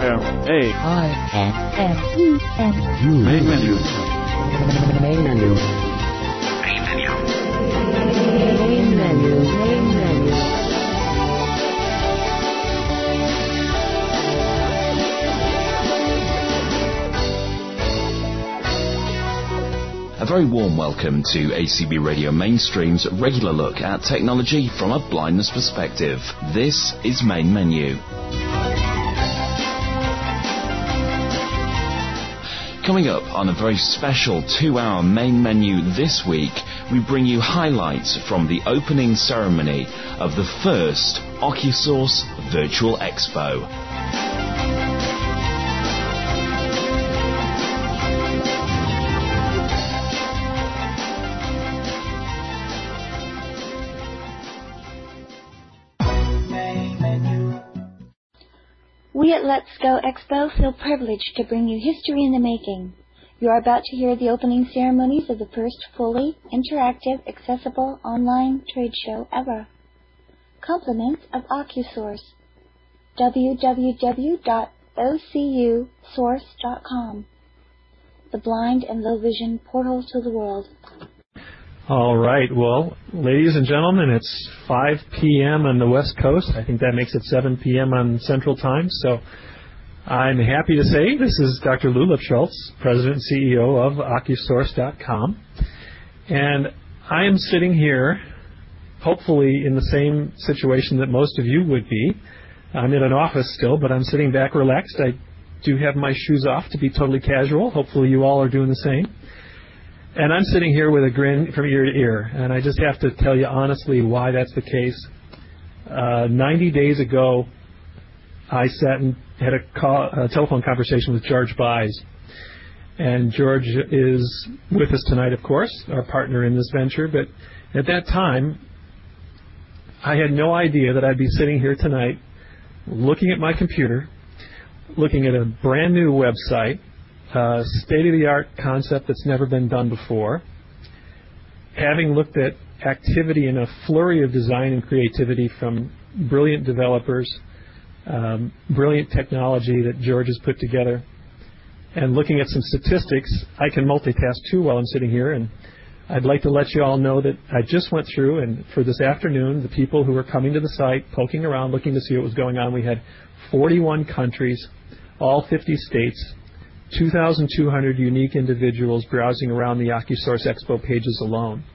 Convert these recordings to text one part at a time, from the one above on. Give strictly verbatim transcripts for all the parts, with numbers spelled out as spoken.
M A I N M E N U. Main menu. Main menu. Main menu. Main menu. Main menu. A very warm welcome to A C B Radio Mainstream's regular look at technology from a blindness perspective. This is Main Menu. Coming up on a very special two-hour Main Menu this week, we bring you highlights from the opening ceremony of the first OcuSource Virtual Expo. We at Let's Go Expo feel privileged to bring you history in the making. You are about to hear the opening ceremonies of the first fully interactive, accessible online trade show ever. Compliments of OcuSource. w w w dot o c u source dot com. The blind and low vision portal to the world. All right. Well, ladies and gentlemen, it's five p.m. on the West Coast. I think that makes it seven p.m. on Central Time. So I'm happy to say this is Doctor Lou Lipschultz, President and C E O of OcuSource dot com. And I am sitting here, hopefully in the same situation that most of you would be. I'm in an office still, but I'm sitting back relaxed. I do have my shoes off to be totally casual. Hopefully you all are doing the same. And I'm sitting here with a grin from ear to ear, and I just have to tell you honestly why that's the case. Uh, ninety days ago, I sat and had a, call, a telephone conversation with George Buys. And George is with us tonight, of course, our partner in this venture. But at that time, I had no idea that I'd be sitting here tonight looking at my computer, looking at a brand new website, Uh, state-of-the-art concept that's never been done before. Having looked at activity in a flurry of design and creativity from brilliant developers, um, brilliant technology that George has put together, and looking at some statistics, I can multitask too while I'm sitting here, and I'd like to let you all know that I just went through, and for this afternoon, the people who were coming to the site, poking around, looking to see what was going on, we had forty-one countries, all fifty states, two thousand two hundred unique individuals browsing around the OcuSource Expo pages alone.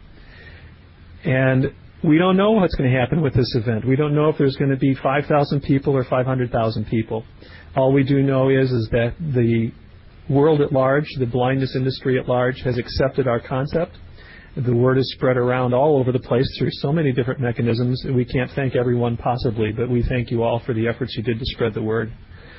And we don't know what's going to happen with this event. We don't know if there's going to be five thousand people or five hundred thousand people. All we do know is, is that the world at large, the blindness industry at large, has accepted our concept. The word is spread around all over the place through so many different mechanisms. We can't thank everyone possibly, but we thank you all for the efforts you did to spread the word.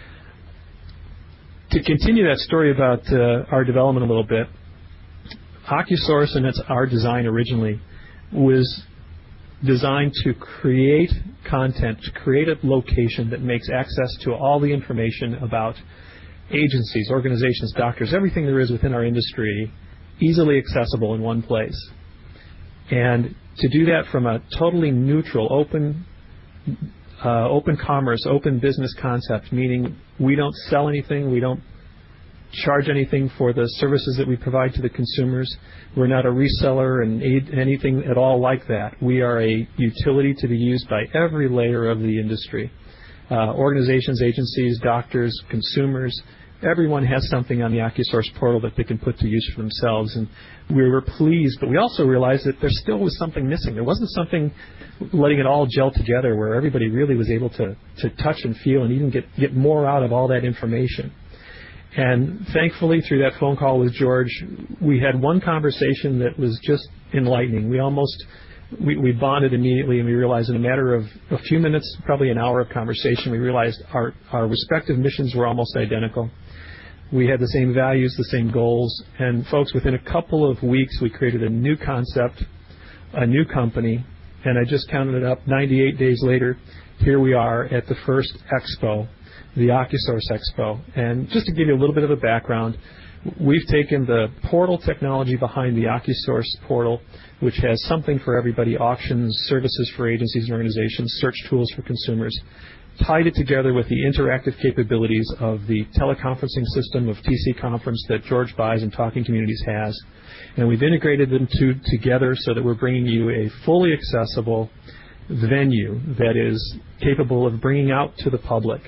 To continue that story about uh, our development a little bit, OcuSource, and it's our design originally, was designed to create content, to create a location that makes access to all the information about agencies, organizations, doctors, everything there is within our industry easily accessible in one place. And to do that from a totally neutral, open Uh, open commerce, open business concept, meaning we don't sell anything, we don't charge anything for the services that we provide to the consumers. We're not a reseller and aid, anything at all like that. We are a utility to be used by every layer of the industry. Uh, organizations, agencies, doctors, consumers, everyone has something on the OcuSource portal that they can put to use for themselves. And we were pleased, but we also realized that there still was something missing. There wasn't something letting it all gel together where everybody really was able to, to touch and feel and even get, get more out of all that information. And thankfully, through that phone call with George, we had one conversation that was just enlightening. We almost, we, we bonded immediately, and we realized in a matter of a few minutes, probably an hour of conversation, we realized our, our respective missions were almost identical. We had the same values, the same goals, and folks, within a couple of weeks, we created a new concept, a new company, and I just counted it up, ninety-eight days later, here we are at the first expo, the OcuSource Expo. And just to give you a little bit of a background, We've taken the portal technology behind the OcuSource portal, which has something for everybody, auctions, services for agencies and organizations, search tools for consumers, tied it together with the interactive capabilities of the teleconferencing system of T C Conference that George Buys and Talking Communities has. And we've integrated them two together so that we're bringing you a fully accessible venue that is capable of bringing out to the public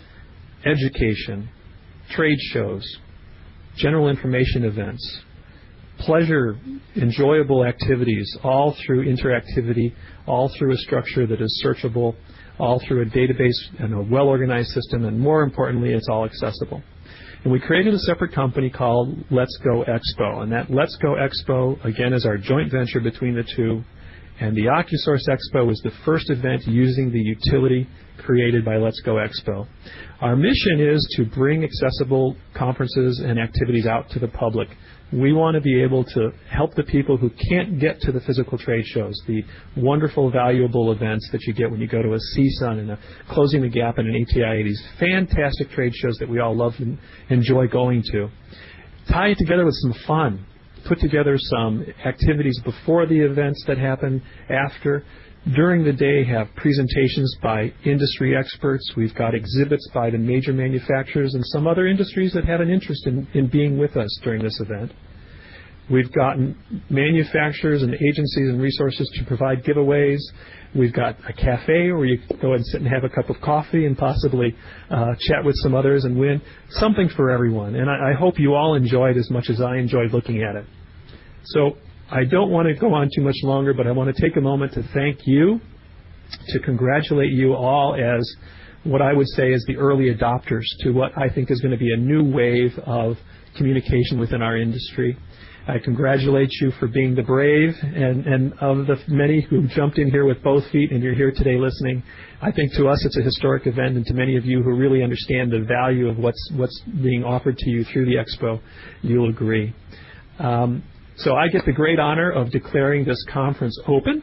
education, trade shows, general information events, pleasure, enjoyable activities, all through interactivity, all through a structure that is searchable, all through a database and a well-organized system, and more importantly, it's all accessible. And we created a separate company called Let's Go Expo, and that Let's Go Expo, again, is our joint venture between the two, and the OcuSource Expo is the first event using the utility created by Let's Go Expo. Our mission is to bring accessible conferences and activities out to the public. We want to be able to help the people who can't get to the physical trade shows, the wonderful, valuable events that you get when you go to a C S U N and a Closing the Gap and an A T I A, these fantastic trade shows that we all love and enjoy going to. Tie it together with some fun. Put together some activities before the events that happen after. During the day, have presentations by industry experts. We've got exhibits by the major manufacturers and some other industries that have an interest in, in being with us during this event. We've gotten manufacturers and agencies and resources to provide giveaways. We've got a cafe where you go and sit and have a cup of coffee and possibly uh, chat with some others and win. Something for everyone. And I, I hope you all enjoyed as much as I enjoyed looking at it. So I don't want to go on too much longer, but I want to take a moment to thank you, to congratulate you all as what I would say is the early adopters to what I think is going to be a new wave of communication within our industry. I congratulate you for being the brave, and, and of the many who jumped in here with both feet and you're here today listening. I think to us it's a historic event, and to many of you who really understand the value of what's, what's being offered to you through the Expo, you'll agree. Um, So I get the great honor of declaring this conference open.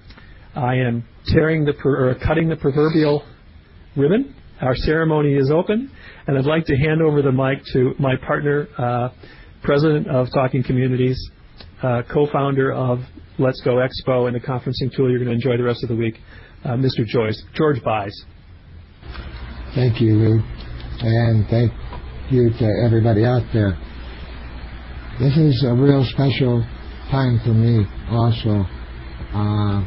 I am tearing the or cutting the proverbial ribbon. Our ceremony is open, and I'd like to hand over the mic to my partner, uh, President of Talking Communities, uh, co-founder of Let's Go Expo and the conferencing tool you're going to enjoy the rest of the week, uh, Mister Joyce, George Buys. Thank you, Lou, and thank you to everybody out there. This is a real special time for me also. Uh,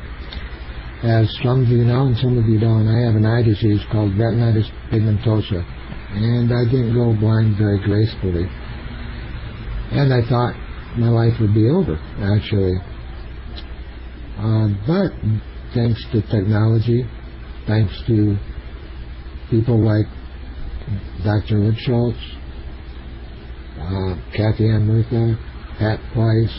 as some of you know and some of you don't, I have an eye disease called retinitis pigmentosa, and I didn't go blind very gracefully. And I thought my life would be over, actually. Uh, but thanks to technology, thanks to people like Doctor Wood Schultz, Uh, Kathy Ann Murtha, Pat Weiss,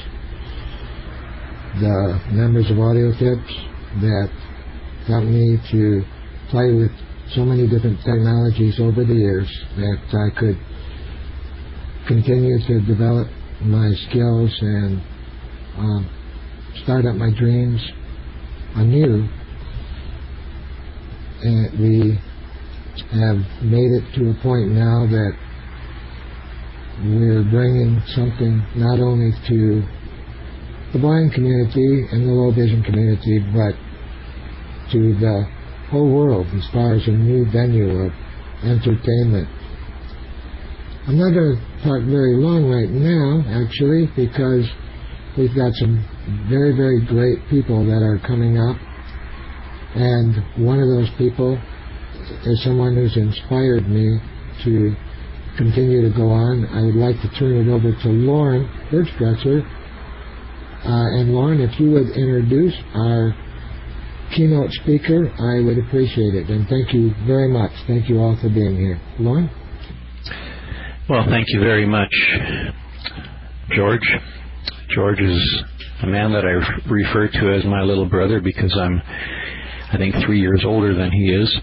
the members of Audio Tips that helped me to play with so many different technologies over the years that I could continue to develop my skills and uh, start up my dreams anew. And we have made it to a point now that we're bringing something not only to the blind community and the low vision community, but to the whole world as far as a new venue of entertainment. I'm not going to talk very long right now, actually, because we've got some very, very great people that are coming up. And one of those people is someone who's inspired me to continue to go on. I would like to turn it over to Lauren Birchbretzer. Uh, and Lauren, if you would introduce our keynote speaker, I would appreciate it. And thank you very much. Thank you all for being here. Lauren? Well, thank you very much, George. George is a man that I refer to as my little brother because I'm, I think, three years older than he is.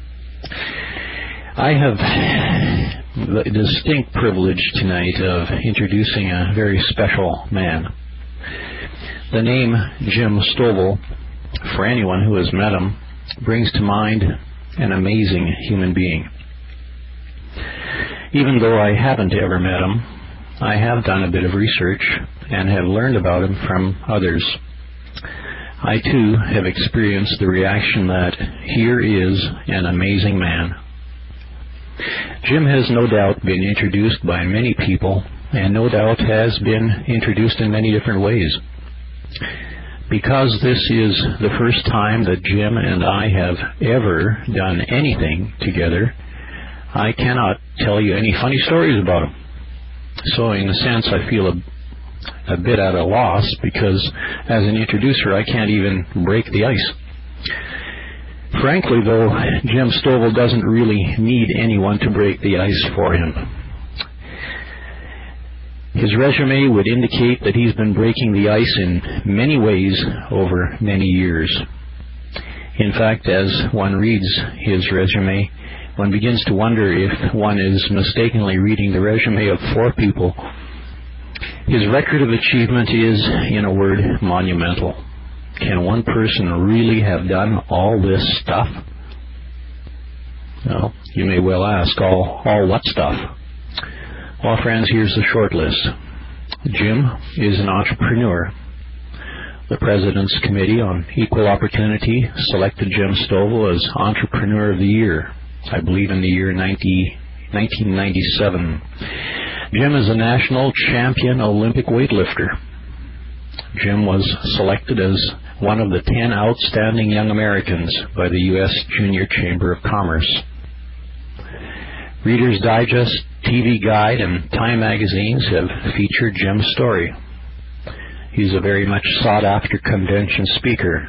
I have the distinct privilege tonight of introducing a very special man. The name Jim Stovall, for anyone who has met him, brings to mind an amazing human being. Even though I haven't ever met him, I have done a bit of research and have learned about him from others. I too have experienced the reaction that here is an amazing man. Jim has no doubt been introduced by many people, and no doubt has been introduced in many different ways. Because this is the first time that Jim and I have ever done anything together, I cannot tell you any funny stories about him. So in a sense, I feel a, a bit at a loss, because as an introducer, I can't even break the ice. Frankly, though, Jim Stovall doesn't really need anyone to break the ice for him. His resume would indicate that he's been breaking the ice in many ways over many years. In fact, as one reads his resume, one begins to wonder if one is mistakenly reading the resume of four people. His record of achievement is, in a word, monumental. Can one person really have done all this stuff? Well, you may well ask, all, all what stuff? Well, friends, here's the short list. Jim is an entrepreneur. The President's Committee on Equal Opportunity selected Jim Stovall as Entrepreneur of the Year, I believe in the year nineteen ninety-seven. Jim is a national champion Olympic weightlifter. Jim was selected as one of the ten outstanding young Americans by the U S Junior Chamber of Commerce. Reader's Digest, T V Guide, and Time magazines have featured Jim's story. He's a very much sought-after convention speaker.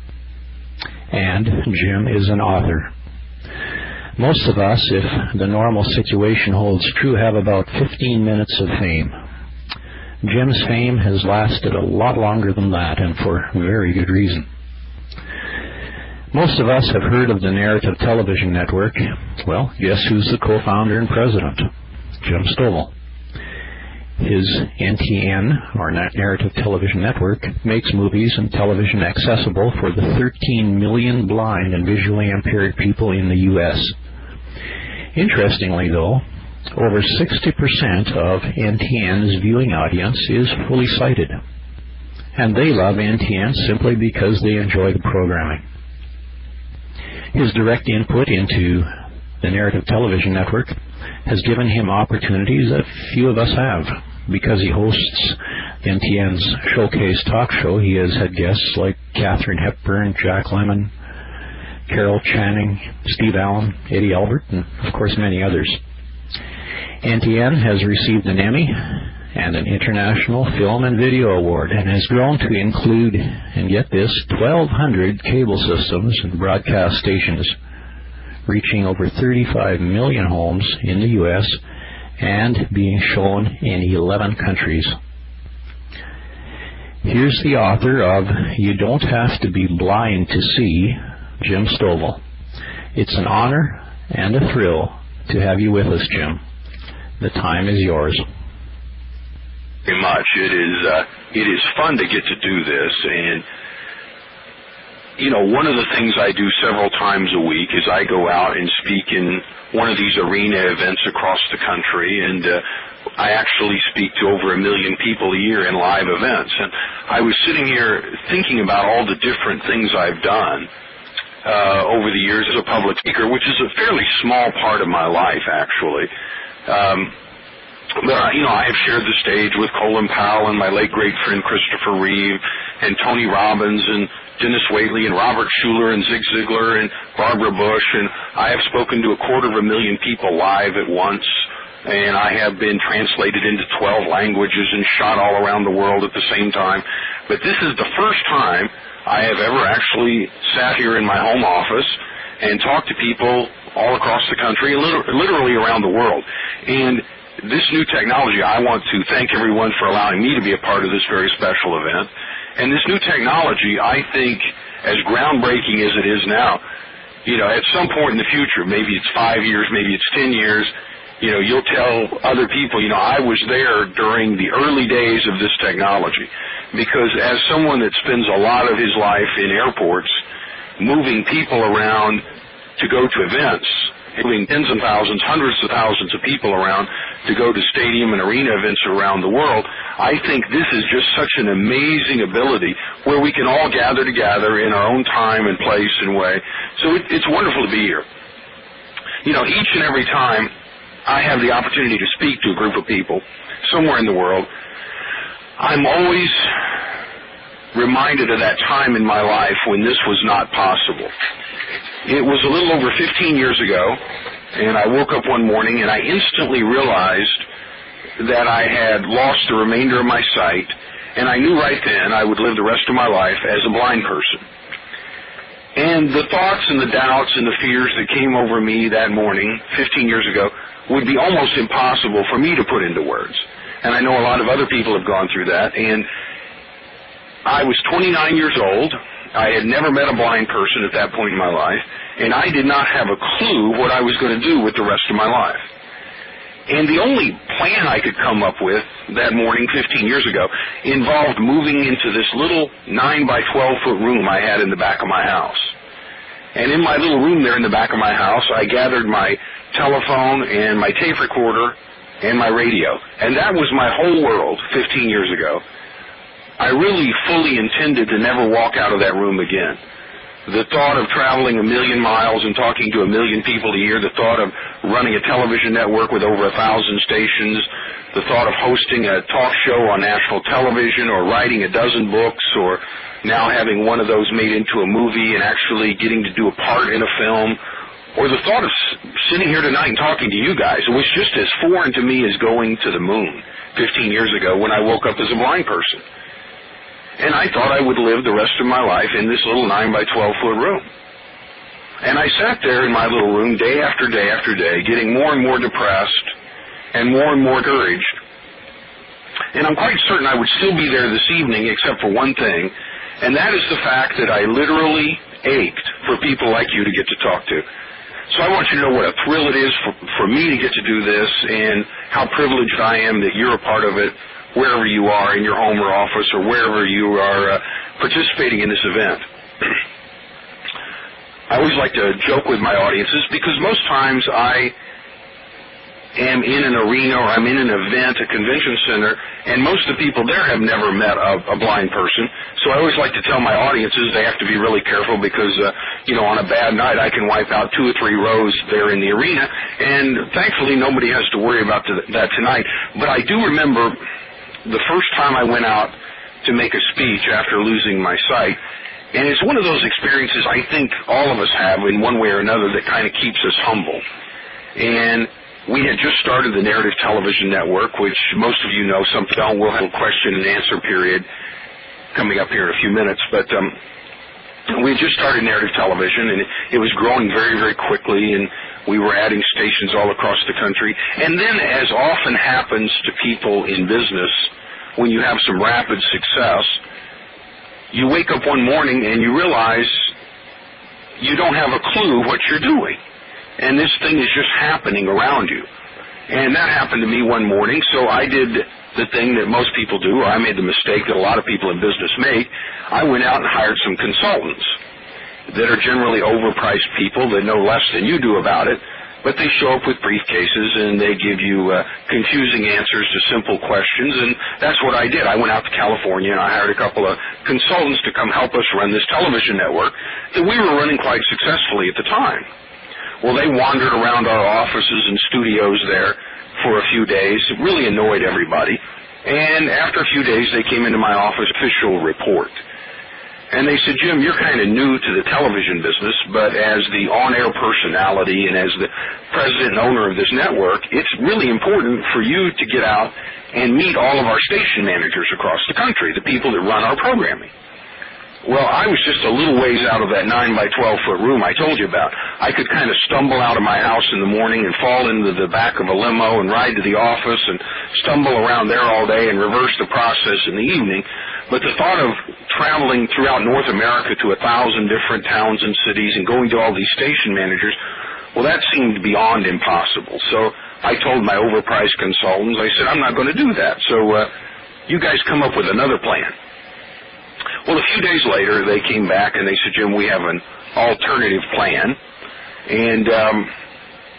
And Jim is an author. Most of us, if the normal situation holds true, have about fifteen minutes of fame. Jim's fame has lasted a lot longer than that, and for very good reason. Most of us have heard of the Narrative Television Network. Well, guess who's the co-founder and president? Jim Stovall. His N T N, or Narrative Television Network, makes movies and television accessible for the thirteen million blind and visually impaired people in the U S Interestingly, though, over sixty percent of N T N's viewing audience is fully sighted, and they love N T N simply because they enjoy the programming. His direct input into the Narrative Television Network has given him opportunities that few of us have. Because he hosts N T N's Showcase talk show, he has had guests like Katharine Hepburn, Jack Lemmon, Carol Channing, Steve Allen, Eddie Albert, and of course many others. N T N has received an Emmy and an International Film and Video Award, and has grown to include, and get this, twelve hundred cable systems and broadcast stations, reaching over thirty-five million homes in the U S and being shown in eleven countries. Here's the author of You Don't Have to Be Blind to See, Jim Stovall. It's an honor and a thrill to have you with us, Jim. The time is yours. Very much. It is uh, it is fun to get to do this, and you know, one of the things I do several times a week is I go out and speak in one of these arena events across the country, and uh, I actually speak to over a million people a year in live events. And I was sitting here thinking about all the different things I've done uh, over the years as a public speaker, which is a fairly small part of my life, actually. Um, but, you know, I have shared the stage with Colin Powell and my late great friend Christopher Reeve and Tony Robbins and Dennis Waitley and Robert Schuller and Zig Ziglar and Barbara Bush, and I have spoken to a quarter of a million people live at once, and I have been translated into twelve languages and shot all around the world at the same time. But this is the first time I have ever actually sat here in my home office and talked to people all across the country, literally around the world. And this new technology, I want to thank everyone for allowing me to be a part of this very special event. And this new technology, I think, as groundbreaking as it is now, you know, at some point in the future, maybe it's five years, maybe it's ten years, you know, you'll tell other people, you know, I was there during the early days of this technology. Because as someone that spends a lot of his life in airports, moving people around to go to events, having tens of thousands, hundreds of thousands of people around to go to stadium and arena events around the world. I think this is just such an amazing ability where we can all gather together in our own time and place and way. So it, it's wonderful to be here. You know, each and every time I have the opportunity to speak to a group of people somewhere in the world, I'm always reminded of that time in my life when this was not possible. It was a little over fifteen years ago, and I woke up one morning and I instantly realized that I had lost the remainder of my sight, and I knew right then I would live the rest of my life as a blind person. And the thoughts and the doubts and the fears that came over me that morning, fifteen years ago, would be almost impossible for me to put into words. And I know a lot of other people have gone through that. And I was twenty-nine years old. I had never met a blind person at that point in my life, and I did not have a clue what I was going to do with the rest of my life. And the only plan I could come up with that morning fifteen years ago involved moving into this little nine by twelve foot room I had in the back of my house. And in my little room there in the back of my house, I gathered my telephone and my tape recorder and my radio. And that was my whole world fifteen years ago. I really fully intended to never walk out of that room again. The thought of traveling a million miles and talking to a million people a year, the thought of running a television network with over a thousand stations, the thought of hosting a talk show on national television or writing a dozen books or now having one of those made into a movie and actually getting to do a part in a film, or the thought of sitting here tonight and talking to you guys, it was just as foreign to me as going to the moon fifteen years ago when I woke up as a blind person. And I thought I would live the rest of my life in this little nine by twelve foot room. And I sat there in my little room day after day after day, getting more and more depressed and more and more discouraged. And I'm quite certain I would still be there this evening except for one thing, and that is the fact that I literally ached for people like you to get to talk to. So I want you to know what a thrill it is for, for me to get to do this and how privileged I am that you're a part of it, wherever you are in your home or office or wherever you are uh, participating in this event. I always like to joke with my audiences because most times I am in an arena or I'm in an event, a convention center, and most of the people there have never met a, a blind person. So I always like to tell my audiences they have to be really careful because, uh, you know, on a bad night I can wipe out two or three rows there in the arena, and thankfully nobody has to worry about the, that tonight. But I do remember the first time I went out to make a speech after losing my sight, and it's one of those experiences I think all of us have in one way or another that kind of keeps us humble. And we had just started the Narrative Television Network, which most of you know, some don't. We'll have a question and answer period coming up here in a few minutes, but um, we had just started Narrative Television, and it was growing very, very quickly, and we were adding stations all across the country. And then, as often happens to people in business, when you have some rapid success, you wake up one morning and you realize you don't have a clue what you're doing. And this thing is just happening around you. And that happened to me one morning, so I did the thing that most people do, or I made the mistake that a lot of people in business make. I went out and hired some consultants that are generally overpriced people that know less than you do about it, but they show up with briefcases and they give you uh, confusing answers to simple questions, and that's what I did. I went out to California and I hired a couple of consultants to come help us run this television network that we were running quite successfully at the time. Well, they wandered around our offices and studios there for a few days. It really annoyed everybody, and after a few days they came into my office official report. And they said, Jim, you're kind of new to the television business, but as the on-air personality and as the president and owner of this network, it's really important for you to get out and meet all of our station managers across the country, the people that run our programming. Well, I was just a little ways out of that nine by twelve foot room I told you about. I could kind of stumble out of my house in the morning and fall into the back of a limo and ride to the office and stumble around there all day and reverse the process in the evening. But the thought of traveling throughout North America to a thousand different towns and cities and going to all these station managers, well, that seemed beyond impossible. So I told my overpriced consultants, I said, I'm not going to do that. So uh, you guys come up with another plan. Well, a few days later, they came back and they said, Jim, we have an alternative plan. And um,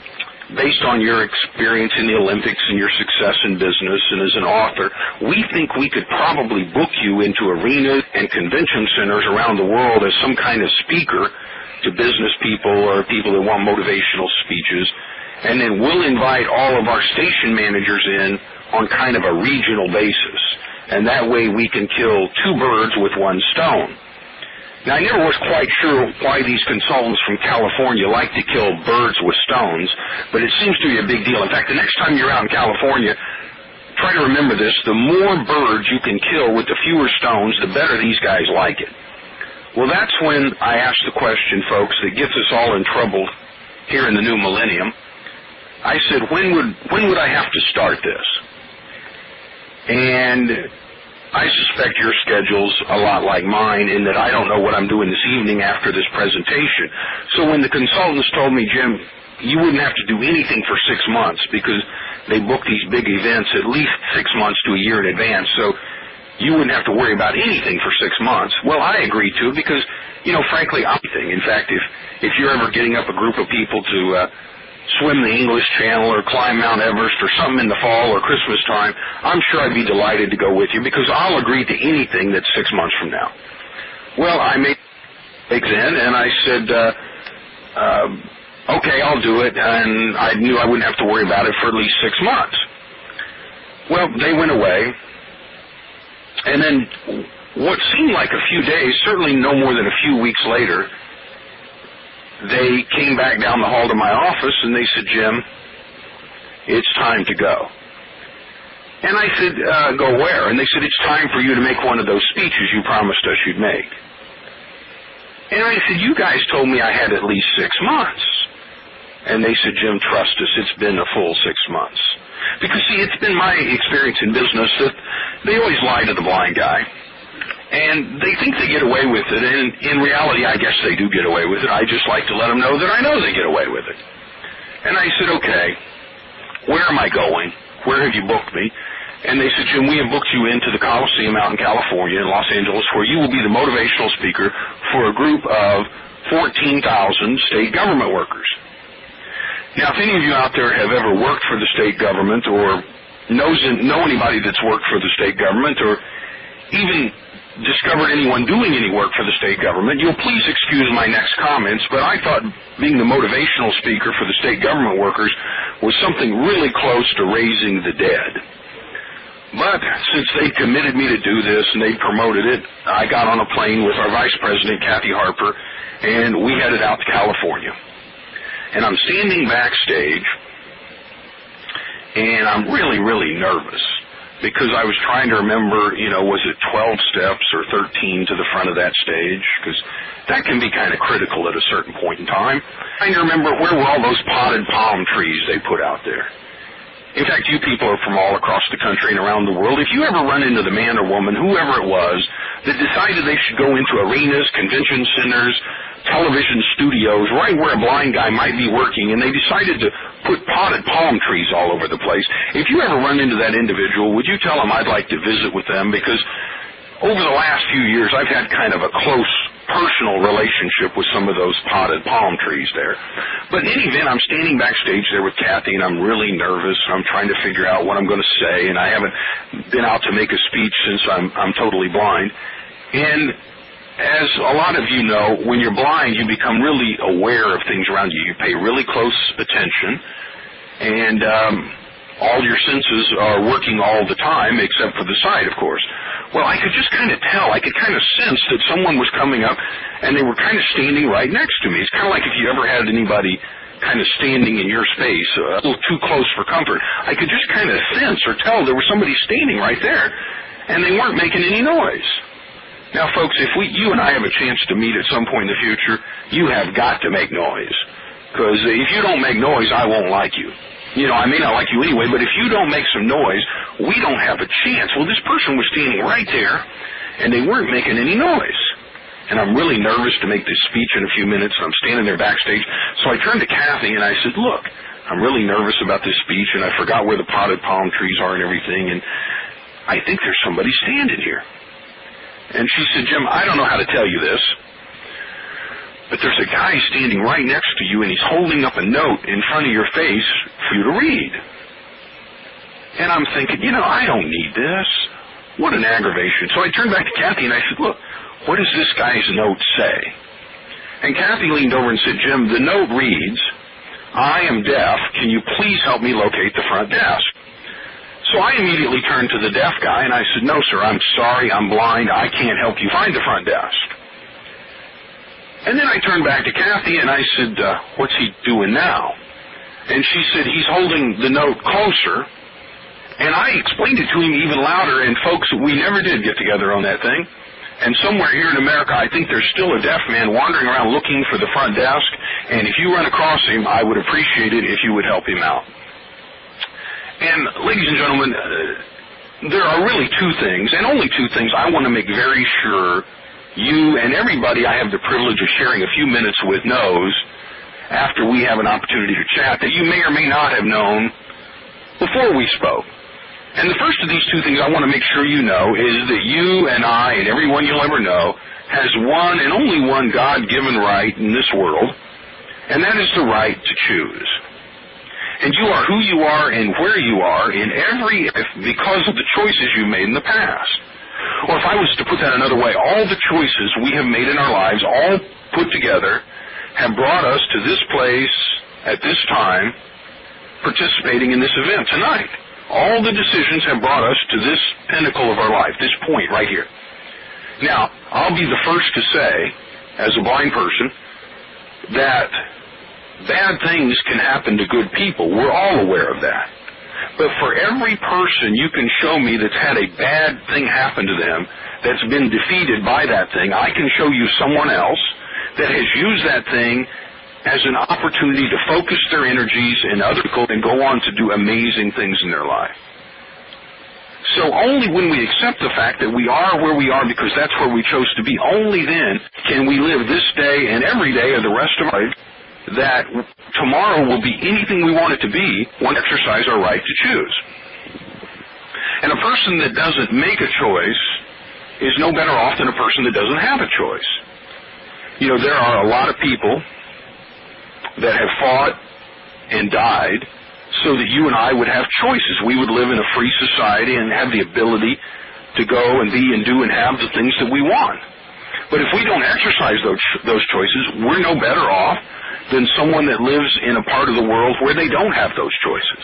based on your experience in the Olympics and your success in business and as an author, we think we could probably book you into arenas and convention centers around the world as some kind of speaker to business people or people that want motivational speeches. And then we'll invite all of our station managers in on kind of a regional basis. And that way we can kill two birds with one stone. Now, I never was quite sure why these consultants from California like to kill birds with stones, but it seems to be a big deal. In fact, the next time you're out in California, try to remember this. The more birds you can kill with the fewer stones, the better these guys like it. Well, that's when I asked the question, folks, that gets us all in trouble here in the new millennium. I said, when would when would I have to start this? And I suspect your schedule's a lot like mine in that I don't know what I'm doing this evening after this presentation. So when the consultants told me, Jim, you wouldn't have to do anything for six months because they book these big events at least six months to a year in advance, so you wouldn't have to worry about anything for six months. Well, I agreed to it because, you know, frankly, anything. In fact, if, if you're ever getting up a group of people to uh, swim the English Channel or climb Mount Everest or something in the fall or Christmas time, I'm sure I'd be delighted to go with you because I'll agree to anything that's six months from now. Well, I made eggs in and I said, uh, uh, okay, I'll do it, and I knew I wouldn't have to worry about it for at least six months. Well, they went away, and then what seemed like a few days, certainly no more than a few weeks later, they came back down the hall to my office and they said, Jim, it's time to go. And I said, uh, go where? And they said, it's time for you to make one of those speeches you promised us you'd make. And I said, you guys told me I had at least six months. And they said, Jim, trust us, it's been a full six months. Because, see, it's been my experience in business that they always lie to the blind guy. And they think they get away with it, and in reality, I guess they do get away with it. I just like to let them know that I know they get away with it. And I said, okay, where am I going? Where have you booked me? And they said, Jim, we have booked you into the Coliseum out in California, in Los Angeles, where you will be the motivational speaker for a group of fourteen thousand state government workers. Now, if any of you out there have ever worked for the state government or knows know anybody that's worked for the state government or even discovered anyone doing any work for the state government, you'll please excuse my next comments, but I thought being the motivational speaker for the state government workers was something really close to raising the dead. But since they committed me to do this and they promoted it, I got on a plane with our Vice President, Kathy Harper, and we headed out to California. And I'm standing backstage, and I'm really, really nervous. Because I was trying to remember, you know, was it twelve steps or thirteen to the front of that stage? Because that can be kind of critical at a certain point in time. Trying to remember where were all those potted palm trees they put out there. In fact, you people are from all across the country and around the world. If you ever run into the man or woman, whoever it was, that decided they should go into arenas, convention centers, television studios, right where a blind guy might be working, and they decided to put potted palm trees all over the place, if you ever run into that individual, would you tell them I'd like to visit with them? Because over the last few years, I've had kind of a close personal relationship with some of those potted palm trees there. But in any event, I'm standing backstage there with Kathy, and I'm really nervous. I'm trying to figure out what I'm going to say, and I haven't been out to make a speech since I'm, I'm totally blind. And as a lot of you know, when you're blind, you become really aware of things around you. You pay really close attention, and um, all your senses are working all the time, except for the sight, of course. Well, I could just kind of tell, I could kind of sense that someone was coming up, and they were kind of standing right next to me. It's kind of like if you ever had anybody kind of standing in your space, uh, a little too close for comfort. I could just kind of sense or tell there was somebody standing right there, and they weren't making any noise. Now, folks, if we, you and I have a chance to meet at some point in the future, you have got to make noise. Because if you don't make noise, I won't like you. You know, I may not like you anyway, but if you don't make some noise, we don't have a chance. Well, this person was standing right there, and they weren't making any noise. And I'm really nervous to make this speech in a few minutes, and I'm standing there backstage. So I turned to Kathy, and I said, look, I'm really nervous about this speech, and I forgot where the potted palm trees are and everything, and I think there's somebody standing here. And she said, Jim, I don't know how to tell you this, but there's a guy standing right next to you, and he's holding up a note in front of your face for you to read. And I'm thinking, you know, I don't need this. What an aggravation. So I turned back to Kathy, and I said, look, what does this guy's note say? And Kathy leaned over and said, Jim, the note reads, I am deaf. Can you please help me locate the front desk? So I immediately turned to the deaf guy, and I said, no, sir, I'm sorry, I'm blind. I can't help you find the front desk. And then I turned back to Kathy, and I said, uh, what's he doing now? And she said, he's holding the note closer. And I explained it to him even louder, and folks, we never did get together on that thing. And somewhere here in America, I think there's still a deaf man wandering around looking for the front desk, and if you run across him, I would appreciate it if you would help him out. And ladies and gentlemen, uh, there are really two things, and only two things I want to make very sure you and everybody I have the privilege of sharing a few minutes with knows after we have an opportunity to chat that you may or may not have known before we spoke. And the first of these two things I want to make sure you know is that you and I and everyone you'll ever know has one and only one God-given right in this world, and that is the right to choose. And you are who you are and where you are in every because of the choices you made in the past. Or if I was to put that another way, all the choices we have made in our lives, all put together, have brought us to this place at this time, participating in this event tonight. All the decisions have brought us to this pinnacle of our life, this point right here. Now, I'll be the first to say, as a blind person, that bad things can happen to good people. We're all aware of that. But for every person you can show me that's had a bad thing happen to them, that's been defeated by that thing, I can show you someone else that has used that thing as an opportunity to focus their energies in other people and go on to do amazing things in their life. So only when we accept the fact that we are where we are because that's where we chose to be, only then can we live this day and every day of the rest of our life that tomorrow will be anything we want it to be when we exercise our right to choose. And a person that doesn't make a choice is no better off than a person that doesn't have a choice. You know, there are a lot of people that have fought and died so that you and I would have choices. We would live in a free society and have the ability to go and be and do and have the things that we want. But if we don't exercise those, those choices, we're no better off than someone that lives in a part of the world where they don't have those choices.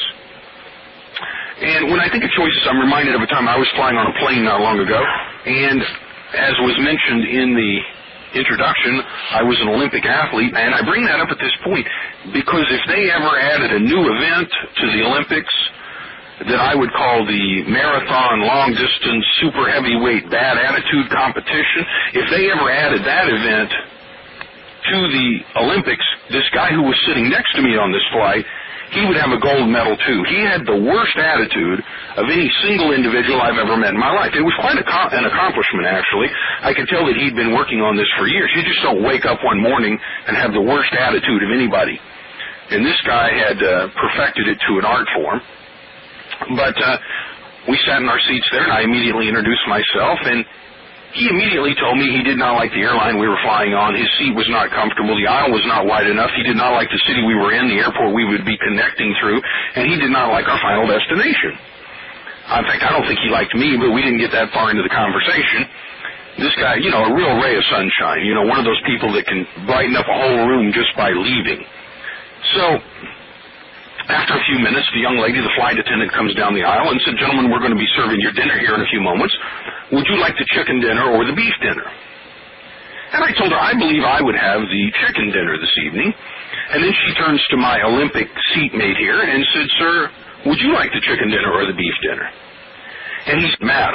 And when I think of choices, I'm reminded of a time I was flying on a plane not long ago, and as was mentioned in the introduction, I was an Olympic athlete, and I bring that up at this point because if they ever added a new event to the Olympics that I would call the marathon, long-distance, super heavyweight, bad attitude competition, if they ever added that event to the Olympics, this guy who was sitting next to me on this flight, he would have a gold medal too. He had the worst attitude of any single individual I've ever met in my life. It was quite a, an accomplishment, actually. I could tell that he'd been working on this for years. You just don't wake up one morning and have the worst attitude of anybody. And this guy had uh, perfected it to an art form. But uh, we sat in our seats there, and I immediately introduced myself, and he immediately told me he did not like the airline we were flying on. His seat was not comfortable. The aisle was not wide enough. He did not like the city we were in, the airport we would be connecting through, and he did not like our final destination. In fact, I don't think he liked me, but we didn't get that far into the conversation. This guy, you know, a real ray of sunshine, you know, one of those people that can brighten up a whole room just by leaving. So after a few minutes, the young lady, the flight attendant, comes down the aisle and said, gentlemen, we're going to be serving your dinner here in a few moments. Would you like the chicken dinner or the beef dinner? And I told her I believe I would have the chicken dinner this evening. And then she turns to my Olympic seatmate here and said, sir, would you like the chicken dinner or the beef dinner? And he said, matter.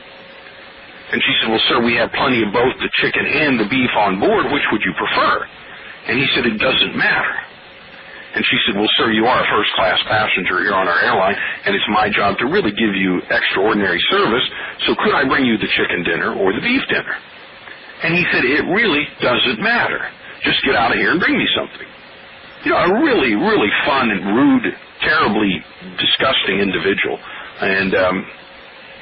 And she said, well, sir, we have plenty of both the chicken and the beef on board. Which would you prefer? And he said, it doesn't matter. And she said, well, sir, you are a first-class passenger here on our airline, and it's my job to really give you extraordinary service, so could I bring you the chicken dinner or the beef dinner? And he said, it really doesn't matter. Just get out of here and bring me something. You know, a really, really fun and rude, terribly disgusting individual. And um,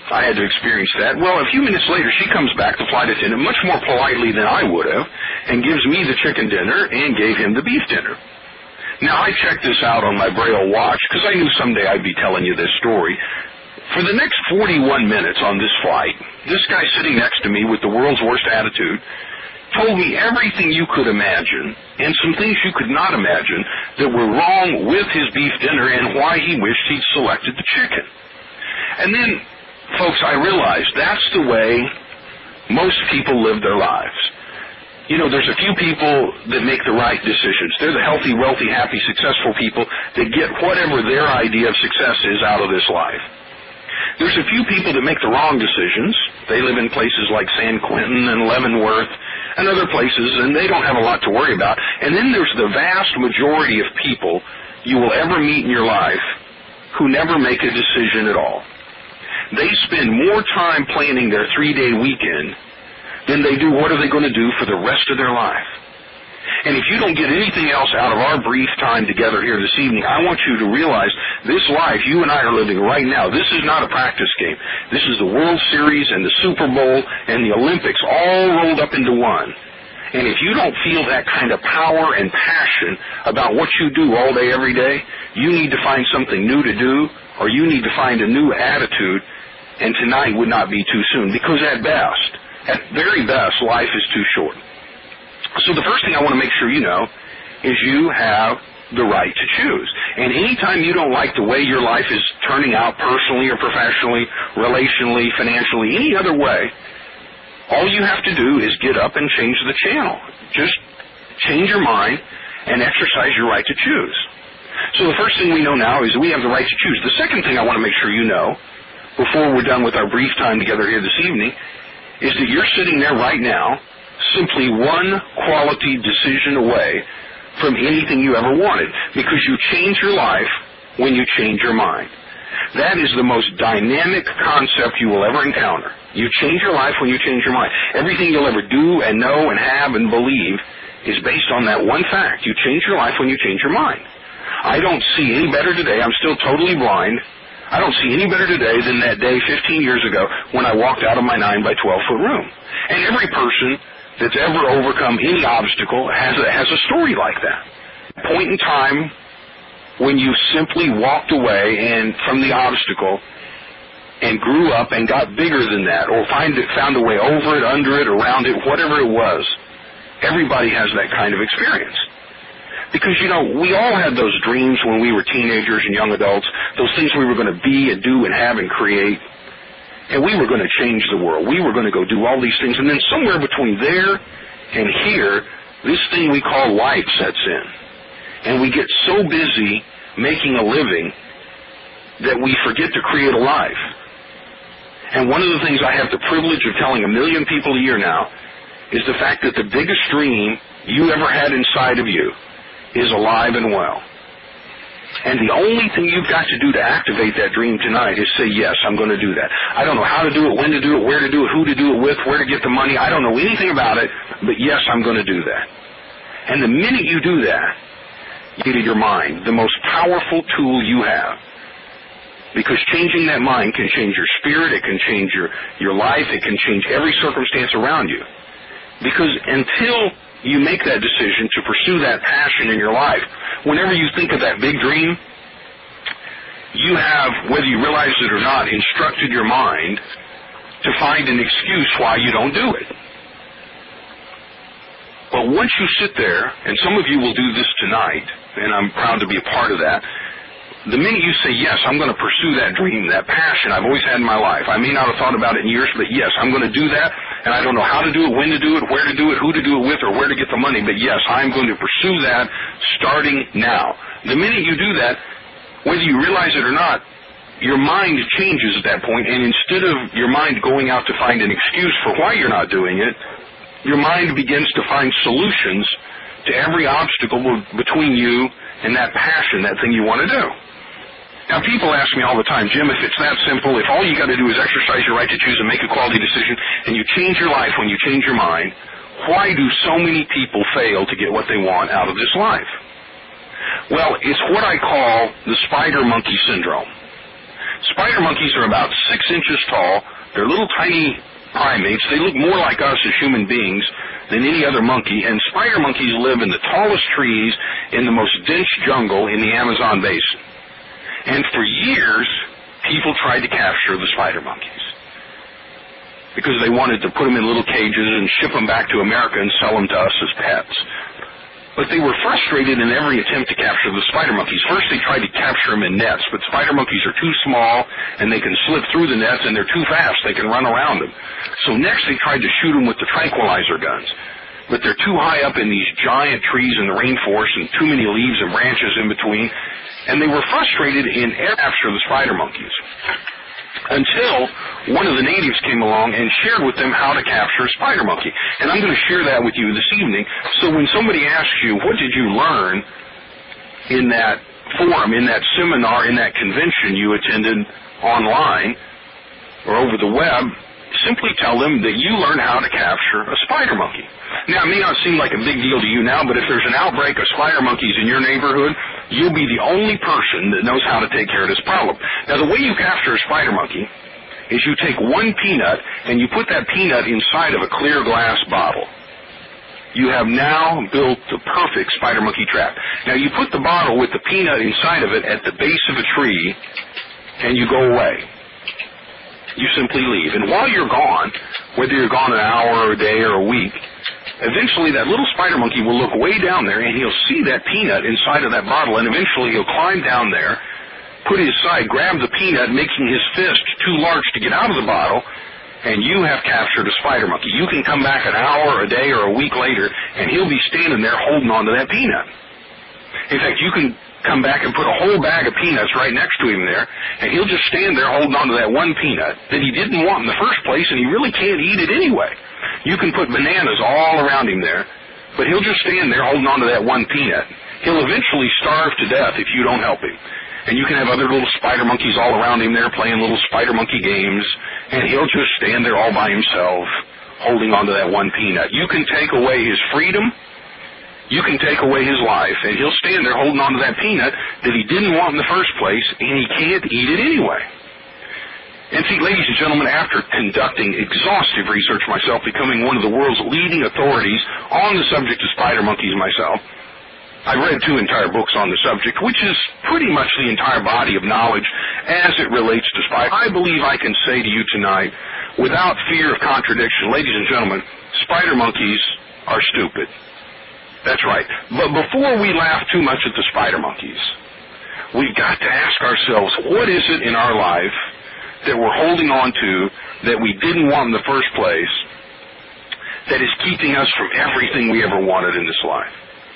I had to experience that. Well, a few minutes later, she comes back, the flight attendant, much more politely than I would have, and gives me the chicken dinner and gave him the beef dinner. Now, I checked this out on my Braille watch because I knew someday I'd be telling you this story. For the next forty-one minutes on this flight, this guy sitting next to me with the world's worst attitude told me everything you could imagine and some things you could not imagine that were wrong with his beef dinner and why he wished he'd selected the chicken. And then, folks, I realized that's the way most people live their lives. You know, there's a few people that make the right decisions. They're the healthy, wealthy, happy, successful people that get whatever their idea of success is out of this life. There's a few people that make the wrong decisions. They live in places like San Quentin and Leavenworth and other places, and they don't have a lot to worry about. And then there's the vast majority of people you will ever meet in your life who never make a decision at all. They spend more time planning their three-day weekend than they do what are they going to do for the rest of their life. And if you don't get anything else out of our brief time together here this evening, I want you to realize this life you and I are living right now, this is not a practice game. This is the World Series and the Super Bowl and the Olympics all rolled up into one. And if you don't feel that kind of power and passion about what you do all day, every day, you need to find something new to do, or you need to find a new attitude, and tonight would not be too soon, because at best, at very best, life is too short. So the first thing I want to make sure you know is you have the right to choose. And anytime you don't like the way your life is turning out personally or professionally, relationally, financially, any other way, all you have to do is get up and change the channel. Just change your mind and exercise your right to choose. So the first thing we know now is that we have the right to choose. The second thing I want to make sure you know, before we're done with our brief time together here this evening, is that you're sitting there right now simply one quality decision away from anything you ever wanted, because you change your life when you change your mind. That is the most dynamic concept you will ever encounter. You change your life when you change your mind. Everything you'll ever do and know and have and believe is based on that one fact. You change your life when you change your mind. I don't see any better today. I'm still totally blind. I don't see any better today than that day fifteen years ago when I walked out of my nine by twelve foot room. And every person that's ever overcome any obstacle has a, has a story like that. A point in time when you simply walked away and from the obstacle and grew up and got bigger than that, or find it, found a way over it, under it, around it, whatever it was. Everybody has that kind of experience. Because, you know, we all had those dreams when we were teenagers and young adults, those things we were going to be and do and have and create. And we were going to change the world. We were going to go do all these things. And then somewhere between there and here, this thing we call life sets in. And we get so busy making a living that we forget to create a life. And one of the things I have the privilege of telling a million people a year now is the fact that the biggest dream you ever had inside of you is alive and well. And the only thing you've got to do to activate that dream tonight is say, yes, I'm going to do that. I don't know how to do it, when to do it, where to do it, who to do it with, where to get the money. I don't know anything about it, but yes, I'm going to do that. And the minute you do that, you get your mind, the most powerful tool you have. Because changing that mind can change your spirit, it can change your, your life, it can change every circumstance around you. Because until you make that decision to pursue that passion in your life, whenever you think of that big dream, you have, whether you realize it or not, instructed your mind to find an excuse why you don't do it. But once you sit there, and some of you will do this tonight, and I'm proud to be a part of that, the minute you say, yes, I'm going to pursue that dream, that passion I've always had in my life. I may not have thought about it in years, but yes, I'm going to do that, and I don't know how to do it, when to do it, where to do it, who to do it with, or where to get the money, but yes, I'm going to pursue that starting now. The minute you do that, whether you realize it or not, your mind changes at that point, and instead of your mind going out to find an excuse for why you're not doing it, your mind begins to find solutions to every obstacle between you and that passion, that thing you want to do. Now, people ask me all the time, Jim, if it's that simple, if all you got to do is exercise your right to choose and make a quality decision, and you change your life when you change your mind, why do so many people fail to get what they want out of this life? Well, it's what I call the spider monkey syndrome. Spider monkeys are about six inches tall. They're little tiny primates. They look more like us as human beings than any other monkey, and spider monkeys live in the tallest trees in the most dense jungle in the Amazon basin. And for years, people tried to capture the spider monkeys because they wanted to put them in little cages and ship them back to America and sell them to us as pets. But they were frustrated in every attempt to capture the spider monkeys. First, they tried to capture them in nets, but spider monkeys are too small, and they can slip through the nets, and they're too fast. They can run around them. So next, they tried to shoot them with the tranquilizer guns. But they're too high up in these giant trees in the rainforest and too many leaves and branches in between, and they were frustrated in air capture of the spider monkeys. Until one of the natives came along and shared with them how to capture a spider monkey. And I'm going to share that with you this evening. So when somebody asks you, what did you learn in that forum, in that seminar, in that convention you attended online or over the web, simply tell them that you learned how to capture a spider monkey. Now, it may not seem like a big deal to you now, but if there's an outbreak of spider monkeys in your neighborhood, you'll be the only person that knows how to take care of this problem. Now, the way you capture a spider monkey is you take one peanut and you put that peanut inside of a clear glass bottle. You have now built the perfect spider monkey trap. Now, you put the bottle with the peanut inside of it at the base of a tree, and you go away. You simply leave. And while you're gone, whether you're gone an hour or a day or a week, eventually that little spider monkey will look way down there and he'll see that peanut inside of that bottle, and eventually he'll climb down there, put his side, grab the peanut, making his fist too large to get out of the bottle, and you have captured a spider monkey. You can come back an hour, a day, or a week later, and he'll be standing there holding on to that peanut. In fact, you can come back and put a whole bag of peanuts right next to him there, and he'll just stand there holding on to that one peanut that he didn't want in the first place, and he really can't eat it anyway. You can put bananas all around him there, but he'll just stand there holding on to that one peanut. He'll eventually starve to death if you don't help him. And you can have other little spider monkeys all around him there playing little spider monkey games, and he'll just stand there all by himself holding on to that one peanut. You can take away his freedom. You can take away his life, and he'll stand there holding on to that peanut that he didn't want in the first place, and he can't eat it anyway. And see, ladies and gentlemen, after conducting exhaustive research myself, becoming one of the world's leading authorities on the subject of spider monkeys myself, I've read two entire books on the subject, which is pretty much the entire body of knowledge as it relates to spiders. I believe I can say to you tonight, without fear of contradiction, ladies and gentlemen, spider monkeys are stupid. That's right. But before we laugh too much at the spider monkeys, we've got to ask ourselves, what is it in our life that we're holding on to that we didn't want in the first place that is keeping us from everything we ever wanted in this life?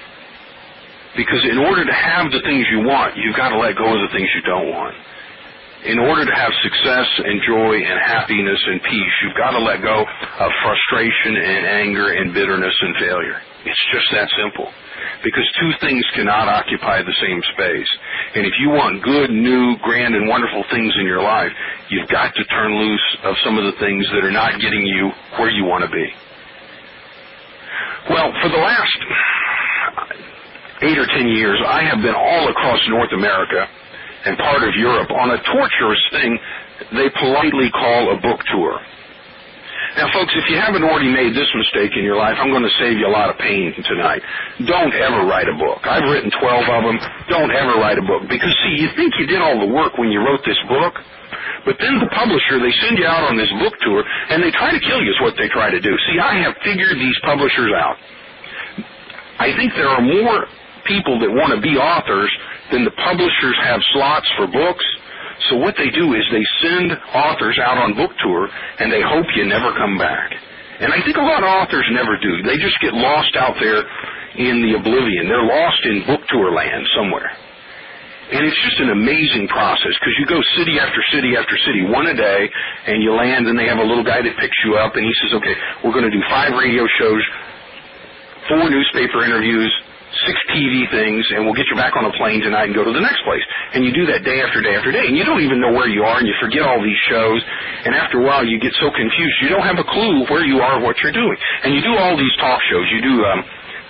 Because in order to have the things you want, you've got to let go of the things you don't want. In order to have success and joy and happiness and peace, you've got to let go of frustration and anger and bitterness and failure. It's just that simple. Because two things cannot occupy the same space. And if you want good, new, grand, and wonderful things in your life, you've got to turn loose of some of the things that are not getting you where you want to be. Well, for the last eight or ten years, I have been all across North America and part of Europe on a torturous thing they politely call a book tour. Now, folks, if you haven't already made this mistake in your life, I'm going to save you a lot of pain tonight. Don't ever write a book. I've written twelve of them. Don't ever write a book. Because, see, you think you did all the work when you wrote this book, but then the publisher, they send you out on this book tour, and they try to kill you is what they try to do. See, I have figured these publishers out. I think there are more people that want to be authors than the publishers have slots for books. So what they do is they send authors out on book tour, and they hope you never come back. And I think a lot of authors never do. They just get lost out there in the oblivion. They're lost in book tour land somewhere. And it's just an amazing process, because you go city after city after city, one a day, and you land, and they have a little guy that picks you up, and he says, okay, we're going to do five radio shows, four newspaper interviews, six T V things, and we'll get you back on a plane tonight and go to the next place. And you do that day after day after day, and you don't even know where you are, and you forget all these shows, and after a while you get so confused you don't have a clue where you are or what you're doing. And you do all these talk shows. You do um,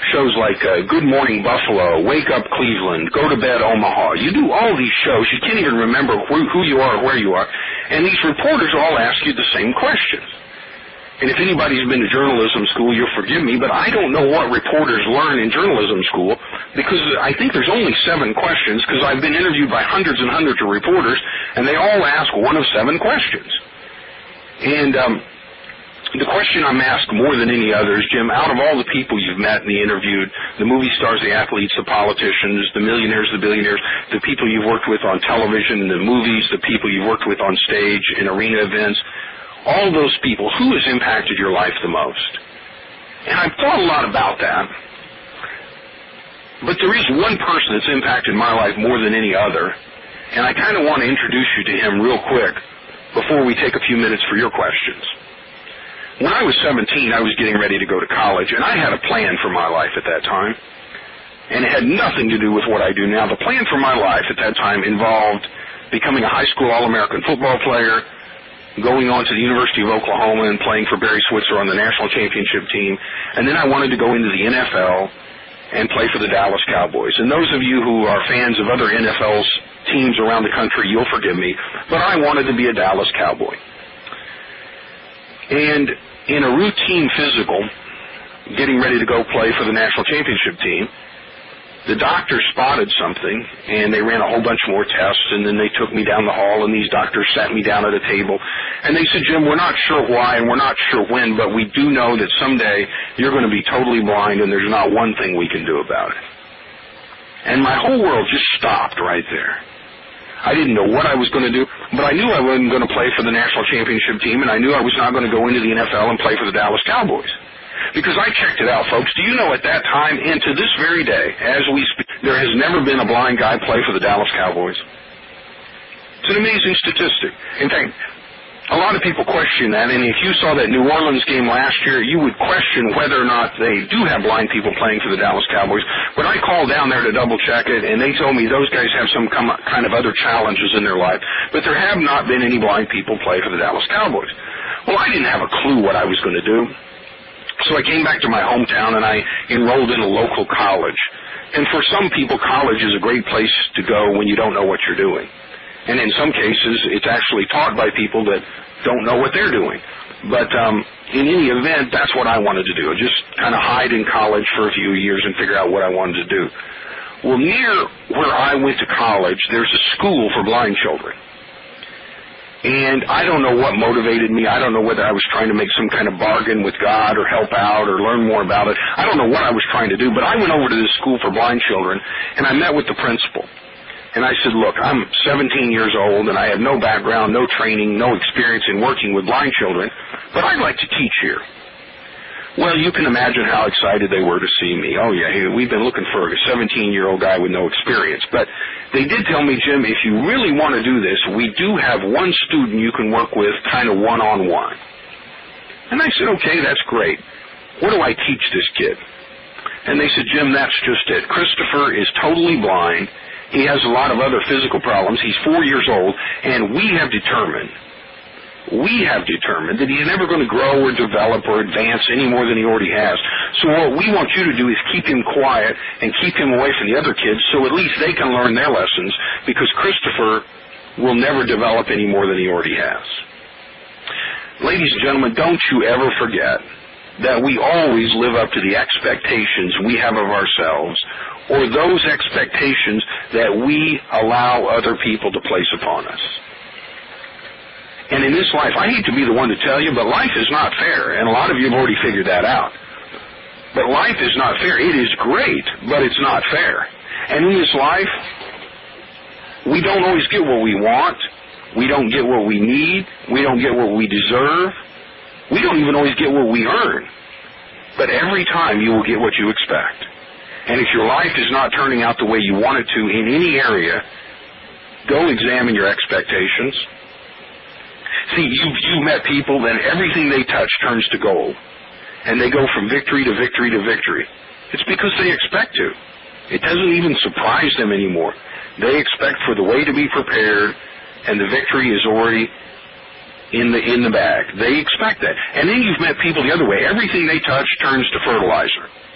shows like uh, Good Morning Buffalo, Wake Up Cleveland, Go to Bed Omaha. You do all these shows. You can't even remember who, who you are or where you are. And these reporters all ask you the same questions. And if anybody's been to journalism school, you'll forgive me, but I don't know what reporters learn in journalism school because I think there's only seven questions because I've been interviewed by hundreds and hundreds of reporters, and they all ask one of seven questions. And um, the question I'm asked more than any other is, Jim, out of all the people you've met and interviewed, the movie stars, the athletes, the politicians, the millionaires, the billionaires, the people you've worked with on television, the movies, the people you've worked with on stage in arena events, all those people, who has impacted your life the most? And I've thought a lot about that. But there is one person that's impacted my life more than any other, and I kind of want to introduce you to him real quick before we take a few minutes for your questions. When I was seventeen, I was getting ready to go to college, and I had a plan for my life at that time, and it had nothing to do with what I do now. The plan for my life at that time involved becoming a high school All-American football player, going on to the University of Oklahoma and playing for Barry Switzer on the national championship team. And then I wanted to go into the N F L and play for the Dallas Cowboys. And those of you who are fans of other N F L teams around the country, you'll forgive me, but I wanted to be a Dallas Cowboy. And in a routine physical, getting ready to go play for the national championship team, the doctor spotted something, and they ran a whole bunch more tests, and then they took me down the hall, and these doctors sat me down at a table, and they said, Jim, we're not sure why, and we're not sure when, but we do know that someday you're going to be totally blind, and there's not one thing we can do about it. And my whole world just stopped right there. I didn't know what I was going to do, but I knew I wasn't going to play for the national championship team, and I knew I was not going to go into the N F L and play for the Dallas Cowboys. Because I checked it out, folks. Do you know at that time, and to this very day, as we speak, there has never been a blind guy play for the Dallas Cowboys? It's an amazing statistic. In fact, a lot of people question that, and if you saw that New Orleans game last year, you would question whether or not they do have blind people playing for the Dallas Cowboys. But I called down there to double-check it, and they told me those guys have some kind of other challenges in their life, but there have not been any blind people play for the Dallas Cowboys. Well, I didn't have a clue what I was going to do. So I came back to my hometown, and I enrolled in a local college. And for some people, college is a great place to go when you don't know what you're doing. And in some cases, it's actually taught by people that don't know what they're doing. But um, in any event, that's what I wanted to do, just kind of hide in college for a few years and figure out what I wanted to do. Well, near where I went to college, there's a school for blind children. And I don't know what motivated me. I don't know whether I was trying to make some kind of bargain with God or help out or learn more about it. I don't know what I was trying to do, but I went over to this school for blind children, and I met with the principal. And I said, look, I'm seventeen years old, and I have no background, no training, no experience in working with blind children, but I'd like to teach here. Well, you can imagine how excited they were to see me. Oh, yeah, we've been looking for a seventeen-year-old guy with no experience. But they did tell me, Jim, if you really want to do this, we do have one student you can work with kind of one-on-one. And I said, okay, that's great. What do I teach this kid? And they said, Jim, that's just it. Christopher is totally blind. He has a lot of other physical problems. He's four years old, and we have determined We have determined that he's never going to grow or develop or advance any more than he already has. So what we want you to do is keep him quiet and keep him away from the other kids so at least they can learn their lessons, because Christopher will never develop any more than he already has. Ladies and gentlemen, don't you ever forget that we always live up to the expectations we have of ourselves, or those expectations that we allow other people to place upon us. And in this life, I hate to be the one to tell you, but life is not fair, and a lot of you have already figured that out. But life is not fair. It is great, but it's not fair. And in this life, we don't always get what we want. We don't get what we need. We don't get what we deserve. We don't even always get what we earn. But every time you will get what you expect. And if your life is not turning out the way you want it to in any area, go examine your expectations. See, you've, you've met people, then everything they touch turns to gold. And they go from victory to victory to victory. It's because they expect to. It doesn't even surprise them anymore. They expect for the way to be prepared, and the victory is already in the in the bag. They expect that. And then you've met people the other way. Everything they touch turns to fertilizer.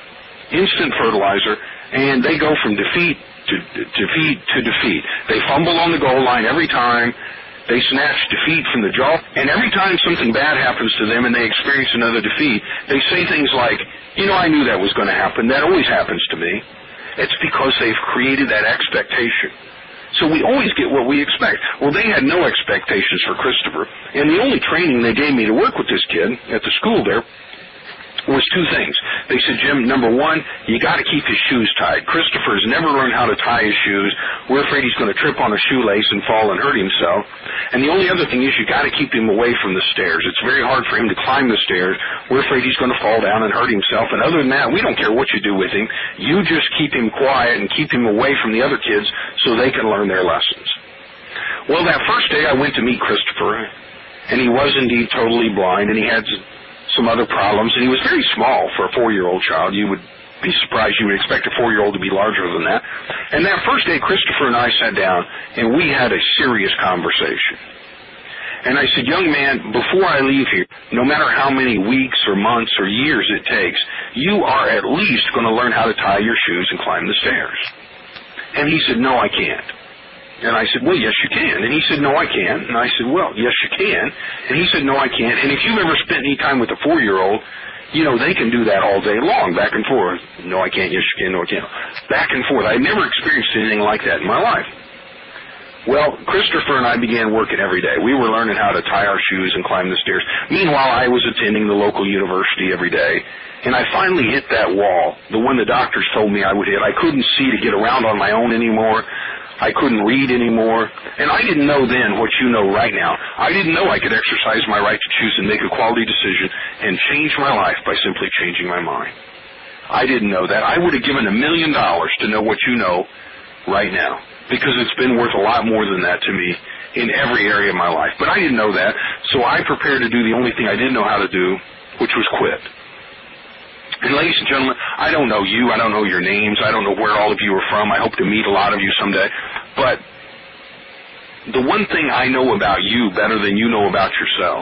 instant fertilizer, and they go from defeat to defeat to defeat. They fumble on the goal line every time. They snatch defeat from the jaw, and every time something bad happens to them and they experience another defeat, they say things like, you know, I knew that was going to happen. That always happens to me. It's because they've created that expectation. So we always get what we expect. Well, they had no expectations for Christopher, and the only training they gave me to work with this kid at the school there was two things. They said, Jim, number one, you got to keep his shoes tied. Christopher has never learned how to tie his shoes. We're afraid he's going to trip on a shoelace and fall and hurt himself. And the only other thing is you got to keep him away from the stairs. It's very hard for him to climb the stairs. We're afraid he's going to fall down and hurt himself. And other than that, we don't care what you do with him. You just keep him quiet and keep him away from the other kids so they can learn their lessons. Well, that first day I went to meet Christopher, and he was indeed totally blind, and he had some other problems, and he was very small for a four-year-old child. You would be surprised. You would expect a four-year-old to be larger than that. And that first day, Christopher and I sat down, and we had a serious conversation. And I said, young man, before I leave here, no matter how many weeks or months or years it takes, you are at least going to learn how to tie your shoes and climb the stairs. And he said, no, I can't. And I said, well, yes, you can. And he said, no, I can't. And I said, well, yes, you can. And he said, no, I can't. And if you've ever spent any time with a four-year-old, you know, they can do that all day long, back and forth. No, I can't. Yes, you can. No, I can't. Back and forth. I never experienced anything like that in my life. Well, Christopher and I began working every day. We were learning how to tie our shoes and climb the stairs. Meanwhile, I was attending the local university every day. And I finally hit that wall, the one the doctors told me I would hit. I couldn't see to get around on my own anymore. I couldn't read anymore, and I didn't know then what you know right now. I didn't know I could exercise my right to choose and make a quality decision and change my life by simply changing my mind. I didn't know that. I would have given a million dollars to know what you know right now, because it's been worth a lot more than that to me in every area of my life. But I didn't know that, so I prepared to do the only thing I didn't know how to do, which was quit. And ladies and gentlemen, I don't know you. I don't know your names. I don't know where all of you are from. I hope to meet a lot of you someday. But the one thing I know about you better than you know about yourself,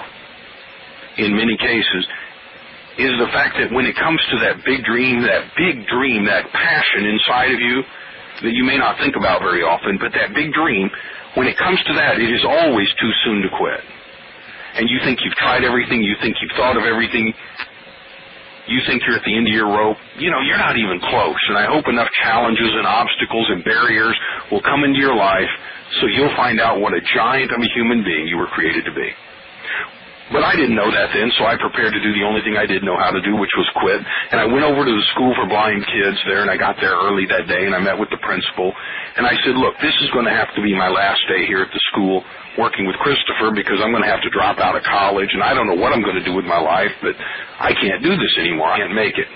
in many cases, is the fact that when it comes to that big dream, that big dream, that passion inside of you that you may not think about very often, but that big dream, when it comes to that, it is always too soon to quit. And you think you've tried everything. You think you've thought of everything. You think you're at the end of your rope. You know, you're not even close. And I hope enough challenges and obstacles and barriers will come into your life so you'll find out what a giant of a human being you were created to be. But I didn't know that then, so I prepared to do the only thing I did know how to do, which was quit. And I went over to the school for blind kids there, and I got there early that day, and I met with the principal. And I said, look, this is going to have to be my last day here at the school working with Christopher, because I'm going to have to drop out of college, and I don't know what I'm going to do with my life, but I can't do this anymore. I can't make it.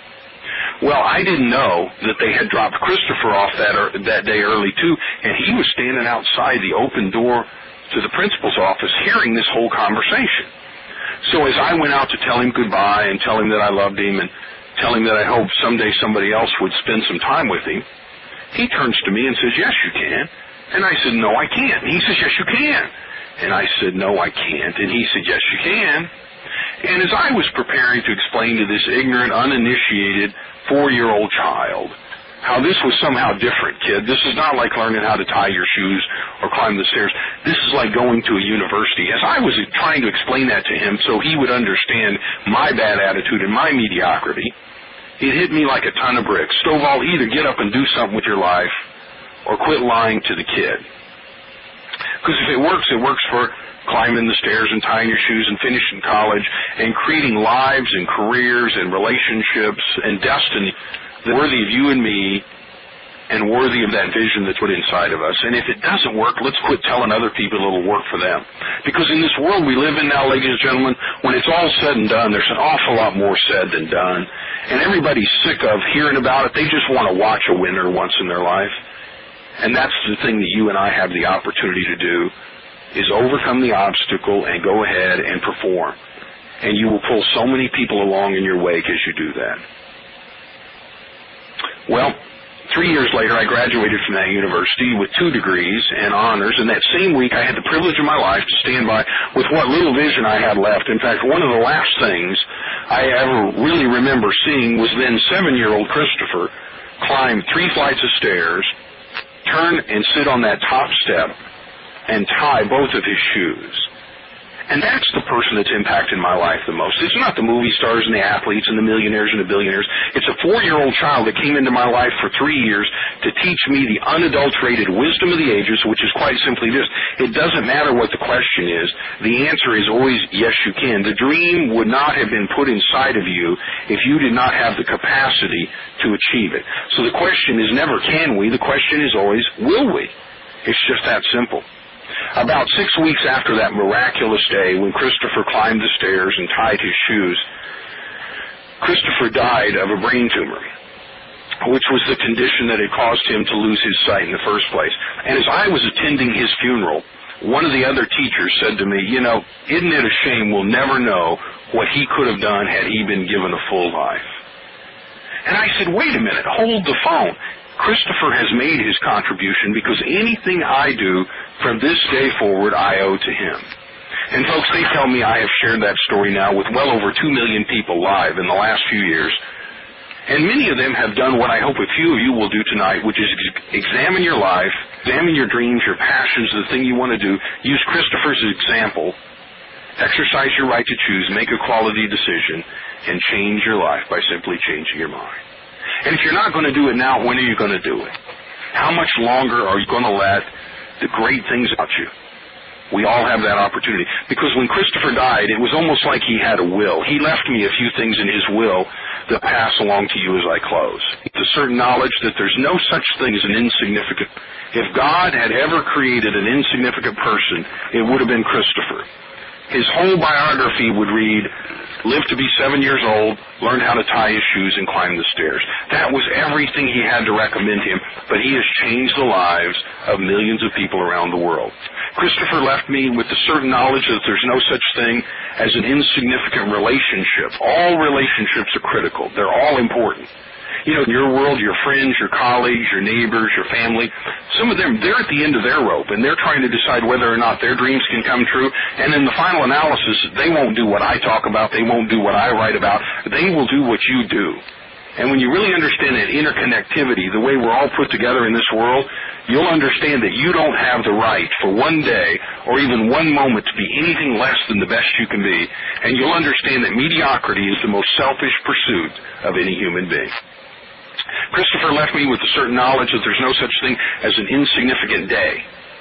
Well, I didn't know that they had dropped Christopher off that er, that day early, too, and he was standing outside the open door to the principal's office hearing this whole conversation. So as I went out to tell him goodbye and tell him that I loved him and tell him that I hoped someday somebody else would spend some time with him, he turns to me and says, yes, you can. And I said, no, I can't. And he says, yes, you can. And I said, no, I can't. And he said, yes, you can. And as I was preparing to explain to this ignorant, uninitiated four-year-old child how this was somehow different, kid. This is not like learning how to tie your shoes or climb the stairs. This is like going to a university. As I was trying to explain that to him so he would understand my bad attitude and my mediocrity, it hit me like a ton of bricks. Stovall, either get up and do something with your life or quit lying to the kid. Because if it works, it works for climbing the stairs and tying your shoes and finishing college and creating lives and careers and relationships and destiny worthy of you and me and worthy of that vision that's put inside of us. And if it doesn't work, let's quit telling other people it'll work for them. Because in this world we live in now, ladies and gentlemen, when it's all said and done, there's an awful lot more said than done. And everybody's sick of hearing about it. They just want to watch a winner once in their life. And that's the thing that you and I have the opportunity to do, is overcome the obstacle and go ahead and perform. And you will pull so many people along in your wake as you do that. Well, Three years later, I graduated from that university with two degrees and honors, and that same week I had the privilege of my life to stand by with what little vision I had left. In fact, one of the last things I ever really remember seeing was then seven-year-old Christopher climb three flights of stairs, turn and sit on that top step, and tie both of his shoes. And that's the person that's impacted my life the most. It's not the movie stars and the athletes and the millionaires and the billionaires. It's a four-year-old child that came into my life for three years to teach me the unadulterated wisdom of the ages, which is quite simply this. It doesn't matter what the question is. The answer is always, yes, you can. The dream would not have been put inside of you if you did not have the capacity to achieve it. So the question is never can we. The question is always, will we? It's just that simple. About six weeks after that miraculous day when Christopher climbed the stairs and tied his shoes, Christopher died of a brain tumor, which was the condition that had caused him to lose his sight in the first place. And as I was attending his funeral, one of the other teachers said to me, you know, isn't it a shame we'll never know what he could have done had he been given a full life? And I said, wait a minute, hold the phone. Christopher has made his contribution because anything I do from this day forward, I owe to him. And folks, they tell me I have shared that story now with well over two million people live in the last few years. And many of them have done what I hope a few of you will do tonight, which is examine your life, examine your dreams, your passions, the thing you want to do. Use Christopher's example. Exercise your right to choose, make a quality decision, and change your life by simply changing your mind. And if you're not going to do it now, when are you going to do it? How much longer are you going to let the great things about you? We all have that opportunity. Because when Christopher died, it was almost like he had a will. He left me a few things in his will that pass along to you as I close. The certain knowledge that there's no such thing as an insignificant. If God had ever created an insignificant person, it would have been Christopher. His whole biography would read, lived to be seven years old, learned how to tie his shoes and climb the stairs. That was everything he had to recommend him, but he has changed the lives of millions of people around the world. Christopher left me with the certain knowledge that there's no such thing as an insignificant relationship. All relationships are critical. They're all important. You know, in your world, your friends, your colleagues, your neighbors, your family, some of them, they're at the end of their rope, and they're trying to decide whether or not their dreams can come true. And in the final analysis, they won't do what I talk about. They won't do what I write about. They will do what you do. And when you really understand that interconnectivity, the way we're all put together in this world, you'll understand that you don't have the right for one day or even one moment to be anything less than the best you can be. And you'll understand that mediocrity is the most selfish pursuit of any human being. Christopher left me with a certain knowledge that there's no such thing as an insignificant day.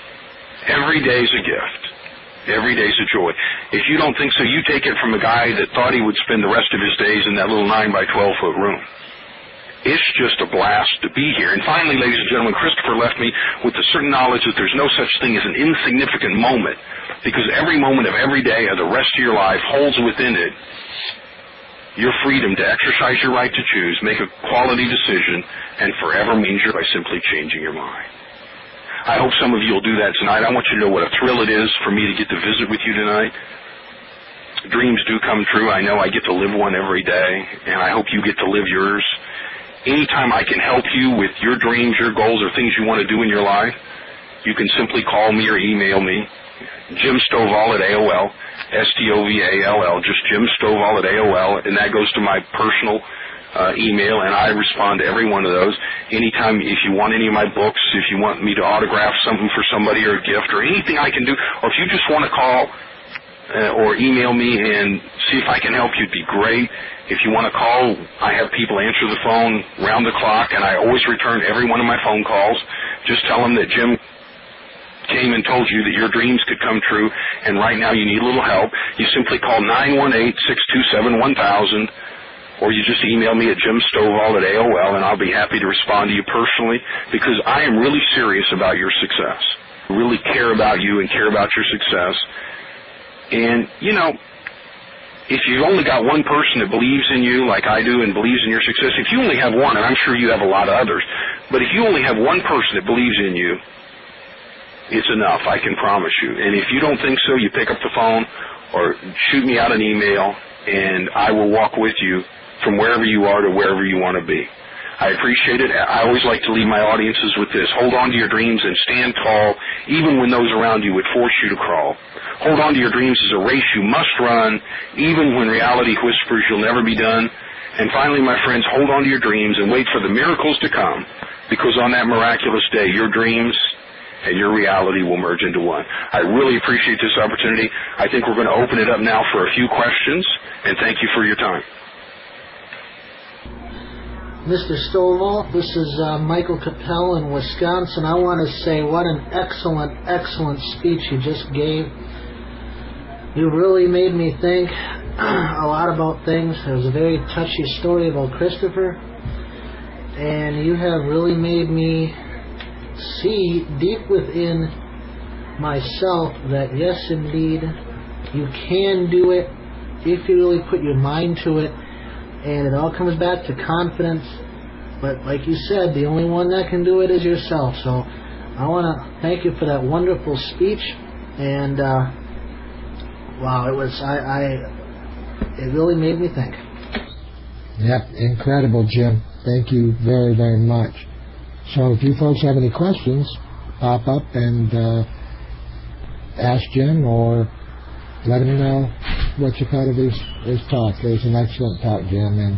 Every day is a gift. Every day is a joy. If you don't think so, you take it from a guy that thought he would spend the rest of his days in that little nine by twelve foot room. It's just a blast to be here. And finally, ladies and gentlemen, Christopher left me with a certain knowledge that there's no such thing as an insignificant moment, because every moment of every day of the rest of your life holds within it your freedom to exercise your right to choose, make a quality decision, and forever means you're by simply changing your mind. I hope some of you will do that tonight. I want you to know what a thrill it is for me to get to visit with you tonight. Dreams do come true. I know I get to live one every day, and I hope you get to live yours. Anytime I can help you with your dreams, your goals, or things you want to do in your life, you can simply call me or email me, Jim Stovall at A O L. S T O V A L L, just Jim Stovall at A O L, and that goes to my personal uh, email, and I respond to every one of those. Anytime, if you want any of my books, if you want me to autograph something for somebody or a gift or anything I can do, or if you just want to call uh, or email me and see if I can help you, it'd be great. If you want to call, I have people answer the phone round the clock, and I always return every one of my phone calls. Just tell them that Jim came and told you that your dreams could come true, and right now you need a little help. You simply call nine one eight, six two seven, one thousand, or you just email me at Jim Stovall at A O L, and I'll be happy to respond to you personally, because I am really serious about your success. I really care about you and care about your success. And, you know, if you've only got one person that believes in you like I do and believes in your success, if you only have one, and I'm sure you have a lot of others, but if you only have one person that believes in you, it's enough, I can promise you. And if you don't think so, you pick up the phone or shoot me out an email, and I will walk with you from wherever you are to wherever you want to be. I appreciate it. I always like to leave my audiences with this. Hold on to your dreams and stand tall, even when those around you would force you to crawl. Hold on to your dreams as a race you must run, even when reality whispers you'll never be done. And finally, my friends, hold on to your dreams and wait for the miracles to come, because on that miraculous day, your dreams and your reality will merge into one. I really appreciate this opportunity. I think we're going to open it up now for a few questions, and thank you for your time. Mister Stovall, this is uh, Michael Capel in Wisconsin. I want to say what an excellent, excellent speech you just gave. You really made me think a lot about things. It was a very touchy story about Christopher, and you have really made me see deep within myself that yes, indeed, you can do it if you really put your mind to it, and it all comes back to confidence. But like you said, the only one that can do it is yourself. So I want to thank you for that wonderful speech, and uh, wow, it was I, I it really made me think. Yep, incredible, Jim. Thank you very, very much. So if you folks have any questions, pop up and uh, ask Jim or let him know what you thought of his, his talk. It was an excellent talk, Jim, and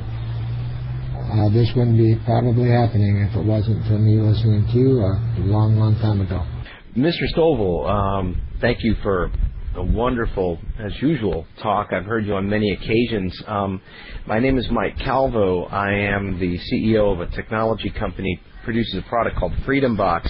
uh, this wouldn't be probably happening if it wasn't for me listening to you a long, long time ago. Mister Stovall, um, thank you for a wonderful, as usual, talk. I've heard you on many occasions. Um, my name is Mike Calvo. I am the C E O of a technology company that produces a product called Freedom Box.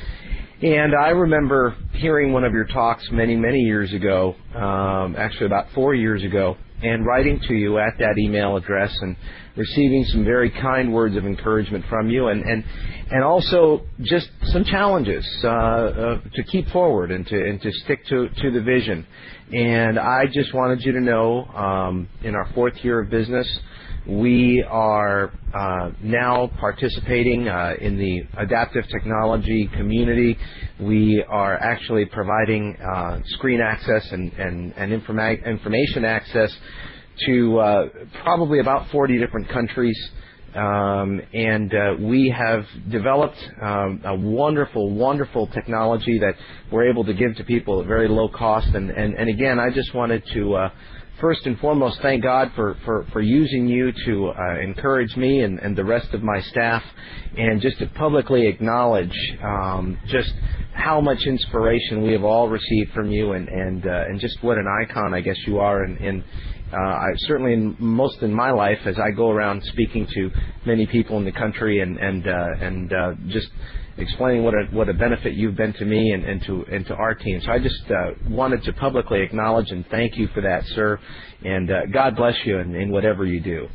And I remember hearing one of your talks many, many years ago, um, actually about four years ago, and writing to you at that email address and receiving some very kind words of encouragement from you, and, and, and also just some challenges uh, uh, to keep forward and to, and to stick to, to the vision. And I just wanted you to know, um, in our fourth year of business, we are uh, now participating uh, in the adaptive technology community. We are actually providing uh, screen access and, and, and informa- information access to uh, probably about forty different countries. Um, and uh, we have developed um, a wonderful, wonderful technology that we're able to give to people at very low cost. And, and, and again, I just wanted to uh, first and foremost thank God for, for, for using you to uh, encourage me and, and the rest of my staff, and just to publicly acknowledge um, just how much inspiration we have all received from you, and, and, uh, and just what an icon, I guess, you are in, in Uh, I certainly, in, most in my life, as I go around speaking to many people in the country and and uh, and uh, just explaining what a what a benefit you've been to me and, and to and to our team. So I just uh, wanted to publicly acknowledge and thank you for that, sir. And uh, God bless you in, in whatever you do.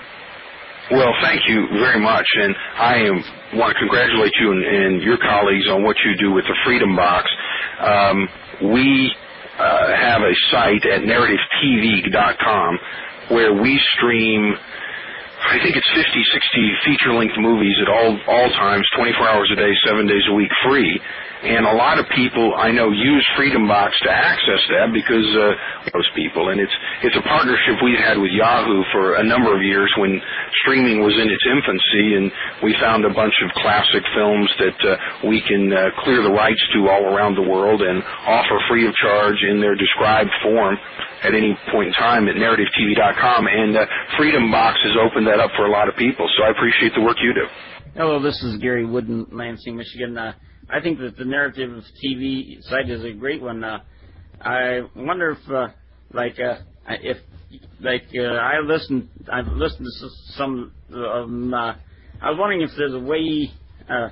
Well, thank you very much, and I am, want to congratulate you and, and your colleagues on what you do with the Freedom Box. Um, we. Uh, have a site at narrative T V dot com where we stream, I think it's fifty, sixty feature-length movies at all all times, twenty-four hours a day, seven days a week, free. And a lot of people I know use Freedom Box to access that because uh, those people. And it's it's a partnership we've had with Yahoo for a number of years when streaming was in its infancy, and we found a bunch of classic films that uh, we can uh, clear the rights to all around the world and offer free of charge in their described form at any point in time at narrative T V dot com. And uh, Freedom Box has opened that up for a lot of people, so I appreciate the work you do. Hello, this is Gary Wooden, Lansing, Michigan. Uh, I think that the Narrative T V site is a great one. Uh, I wonder if, uh, like, uh, if, like, uh, I listened, I've listened to some of them. Uh, I was wondering if there's a way, uh,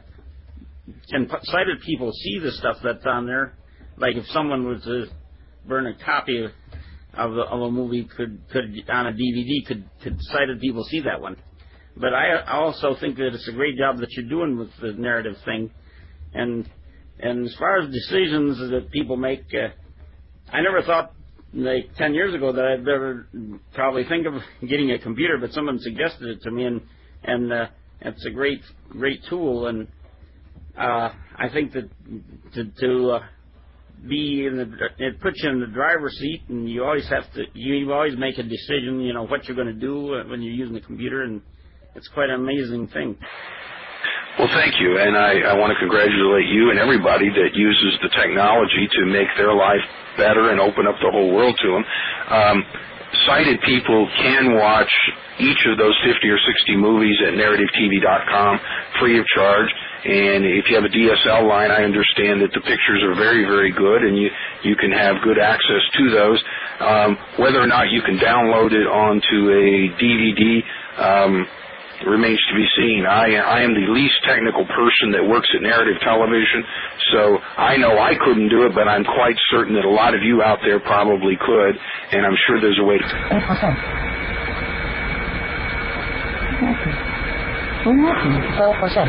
can sighted people see the stuff that's on there? Like, if someone was to burn a copy of, of, a, of a movie, could, could on a D V D, could, could sighted people see that one? But I, I also think that it's a great job that you're doing with the narrative thing. And and as far as decisions that people make, uh, I never thought, like ten years ago, that I'd ever probably think of getting a computer, but someone suggested it to me, and and uh, it's a great great tool. And uh, I think that to, to uh, be in the, it puts you in the driver's seat, and you always have to, you always make a decision, you know, what you're going to do when you're using the computer, and it's quite an amazing thing. Well, thank you, and I, I want to congratulate you and everybody that uses the technology to make their life better and open up the whole world to them. Um, sighted people can watch each of those fifty or sixty movies at narrative T V dot com free of charge. And if you have a D S L line, I understand that the pictures are very, very good, and you, you can have good access to those. Um, whether or not you can download it onto a D V D um, remains to be seen. I, I am the least technical person that works at Narrative Television, so I know I couldn't do it, but I'm quite certain that a lot of you out there probably could, and I'm sure there's a way to... twelve percent.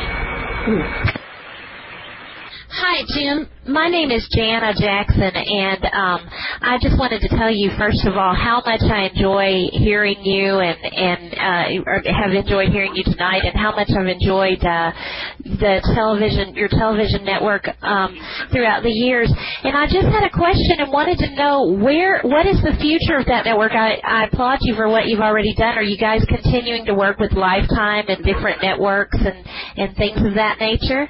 Hi, Jim. My name is Jana Jackson, and um, I just wanted to tell you, first of all, how much I enjoy hearing you and, and uh, or have enjoyed hearing you tonight, and how much I've enjoyed uh, the television, your television network um, throughout the years. And I just had a question and wanted to know where, what is the future of that network? I, I applaud you for what you've already done. Are you guys continuing to work with Lifetime and different networks and, and things of that nature?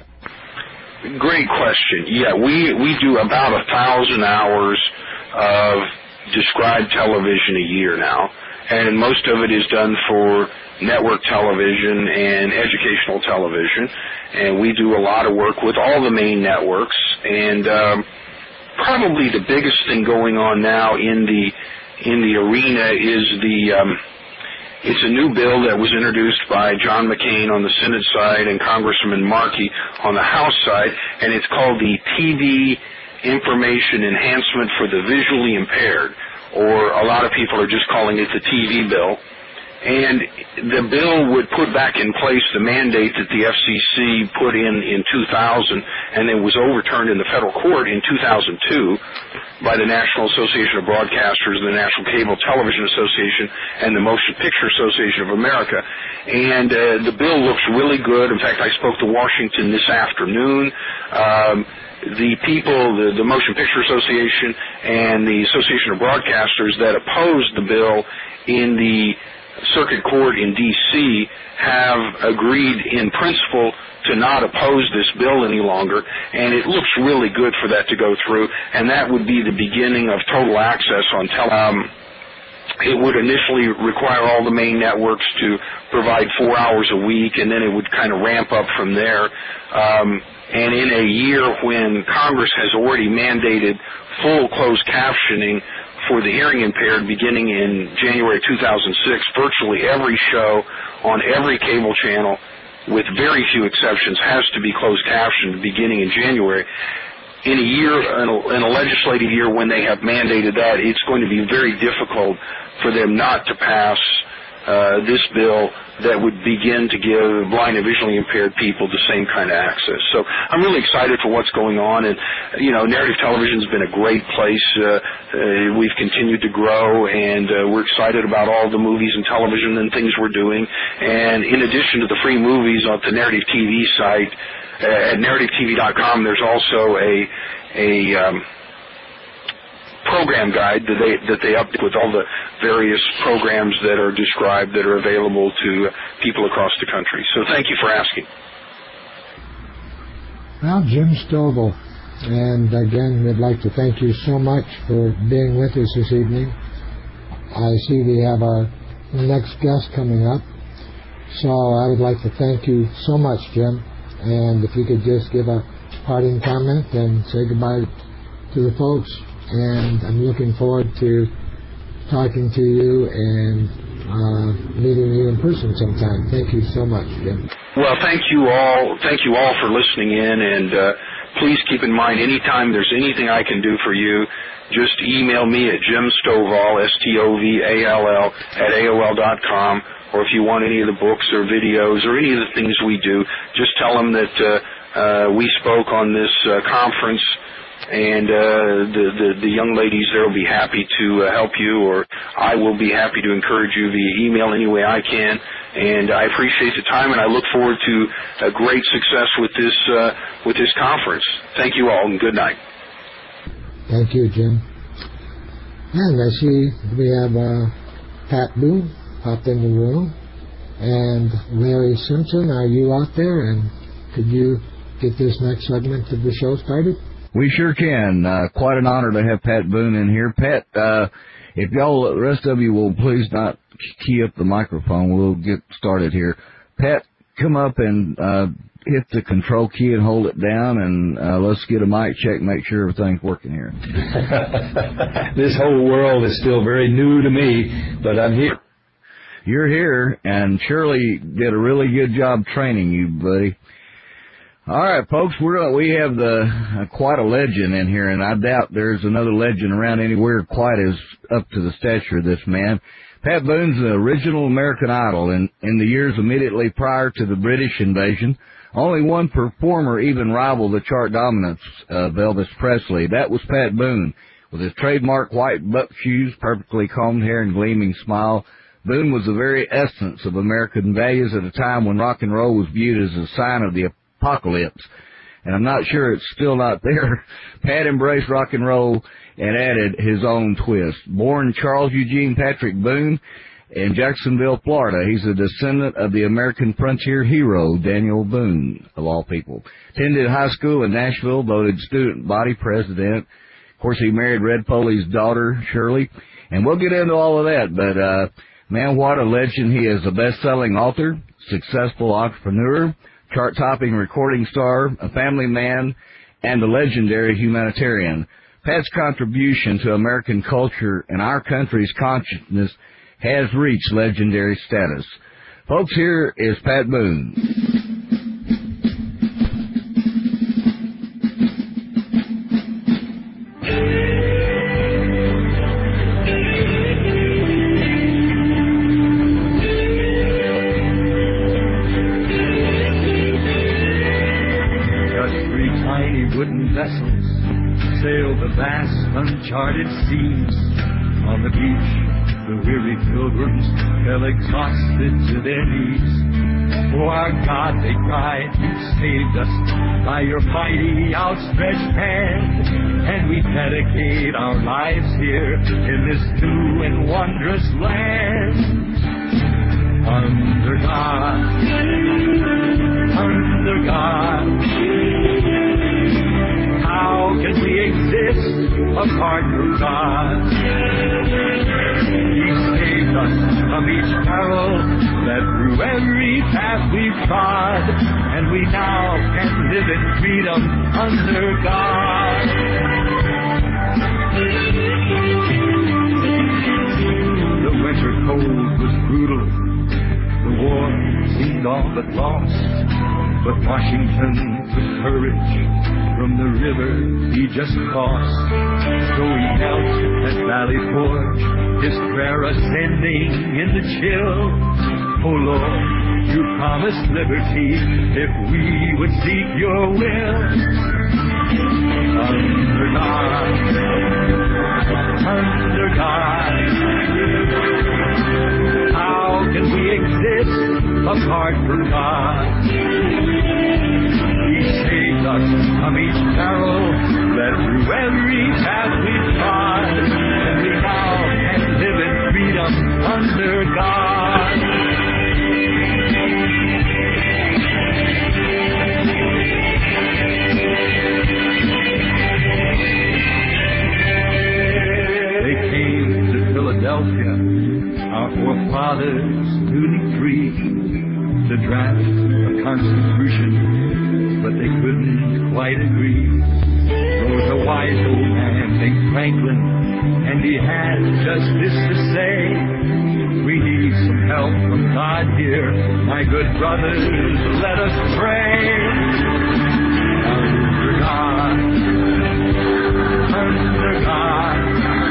Great question. Yeah, we, we do about a thousand hours of described television a year now, and most of it is done for network television and educational television, and we do a lot of work with all the main networks, and um, probably the biggest thing going on now in the in the arena is the um, it's a new bill that was introduced by John McCain on the Senate side and Congressman Markey on the House side, and it's called the T V Information Enhancement for the Visually Impaired, or a lot of people are just calling it the T V bill. And the bill would put back in place the mandate that the F C C put in in two thousand, and it was overturned in the federal court in two thousand two by the National Association of Broadcasters, the National Cable Television Association, and the Motion Picture Association of America. And uh, the bill looks really good. In fact, I spoke to Washington this afternoon. Um, the people, the, the Motion Picture Association and the Association of Broadcasters that opposed the bill in the Circuit Court in D C have agreed in principle to not oppose this bill any longer, and it looks really good for that to go through, and that would be the beginning of total access on tele. Um, it would initially require all the main networks to provide four hours a week, and then it would kind of ramp up from there. Um, and in a year when Congress has already mandated full closed captioning for the hearing impaired beginning in January two thousand six, virtually every show on every cable channel, with very few exceptions, has to be closed captioned beginning in January. In a year, in a, in a legislative year when they have mandated that, it's going to be very difficult for them not to pass uh, this bill that would begin to give blind and visually impaired people the same kind of access. So I'm really excited for what's going on, and you know, Narrative Television's been a great place. Uh, uh, we've continued to grow, and uh, we're excited about all the movies and television and things we're doing. And in addition to the free movies on the Narrative T V site uh, at narrative T V dot com, there's also a a um, program guide that they that they update with all the various programs that are described that are available to people across the country. So thank you for asking. Well, Jim Stovall, and again, we'd like to thank you so much for being with us this evening. I see we have our next guest coming up, so I would like to thank you so much, Jim. And if you could just give a parting comment and say goodbye to the folks. And I'm looking forward to talking to you and uh, meeting you in person sometime. Thank you so much, Jim. Well, thank you all. Thank you all for listening in, and uh, please keep in mind, anytime there's anything I can do for you, just email me at Jim Stovall, S T O V A L L, at A O L dot com, or if you want any of the books or videos or any of the things we do, just tell them that uh, uh, we spoke on this uh, conference, and uh, the, the, the young ladies there will be happy to uh, help you, or I will be happy to encourage you via email any way I can. And I appreciate the time, and I look forward to a great success with this uh, with this conference. Thank you all, and good night. Thank you, Jim. And I see we have uh, Pat Boone popped in the room. And Larry Simpson, are you out there? And could you get this next segment of the show started? We sure can. Uh, quite an honor to have Pat Boone in here. Pat, uh, if y'all, the rest of you will please not key up the microphone, we'll get started here. Pat, come up and uh, hit the control key and hold it down, and uh, let's get a mic check and make sure everything's working here. This whole world is still very new to me, but I'm here. You're here, and Shirley did a really good job training you, buddy. All right, folks, we're we have the uh, quite a legend in here, and I doubt there's another legend around anywhere quite as up to the stature of this man. Pat Boone's the original American Idol, and in the years immediately prior to the British invasion, only one performer even rivaled the chart dominance of Elvis Presley. That was Pat Boone. With his trademark white buck shoes, perfectly combed hair, and gleaming smile, Boone was the very essence of American values at a time when rock and roll was viewed as a sign of the apocalypse. And I'm not sure it's still not there. Pat embraced rock and roll and added his own twist. Born Charles Eugene Patrick Boone in Jacksonville, Florida, he's a descendant of the American frontier hero Daniel Boone, of all people. Attended high school in Nashville, voted student body president. Of course, he married Red Foley's daughter, Shirley. And we'll get into all of that, but, uh, man, what a legend. He is a best-selling author, successful entrepreneur, chart-topping recording star, a family man, and a legendary humanitarian. Pat's contribution to American culture and our country's consciousness has reached legendary status. Folks, here is Pat Boone. Uncharted seas on the beach, the weary pilgrims fell exhausted to their knees. Oh, our God, they cried, you saved us by your mighty outstretched hand, and we dedicate our lives here in this new and wondrous land. Under God, under God, how can we exist apart from God? He saved us from each peril that through every path we've trod, and we now can live in freedom under God. The winter cold was brutal, the war seemed all but lost, but Washington took courage from the river he just crossed. So he knelt at Valley Forge, his prayer ascending in the chill. Oh Lord, you promised liberty if we would seek your will. Under God, under God, how can we exist apart from God? He saved us from each peril that through every path we've trod, and we now can live in freedom under God. They came to Philadelphia, our forefathers newly free, to draft a constitution, but they couldn't quite agree. Rose a wise old man named Franklin, and he had just this to say: we need some help from God here, my good brothers, let us pray. Under God, under God,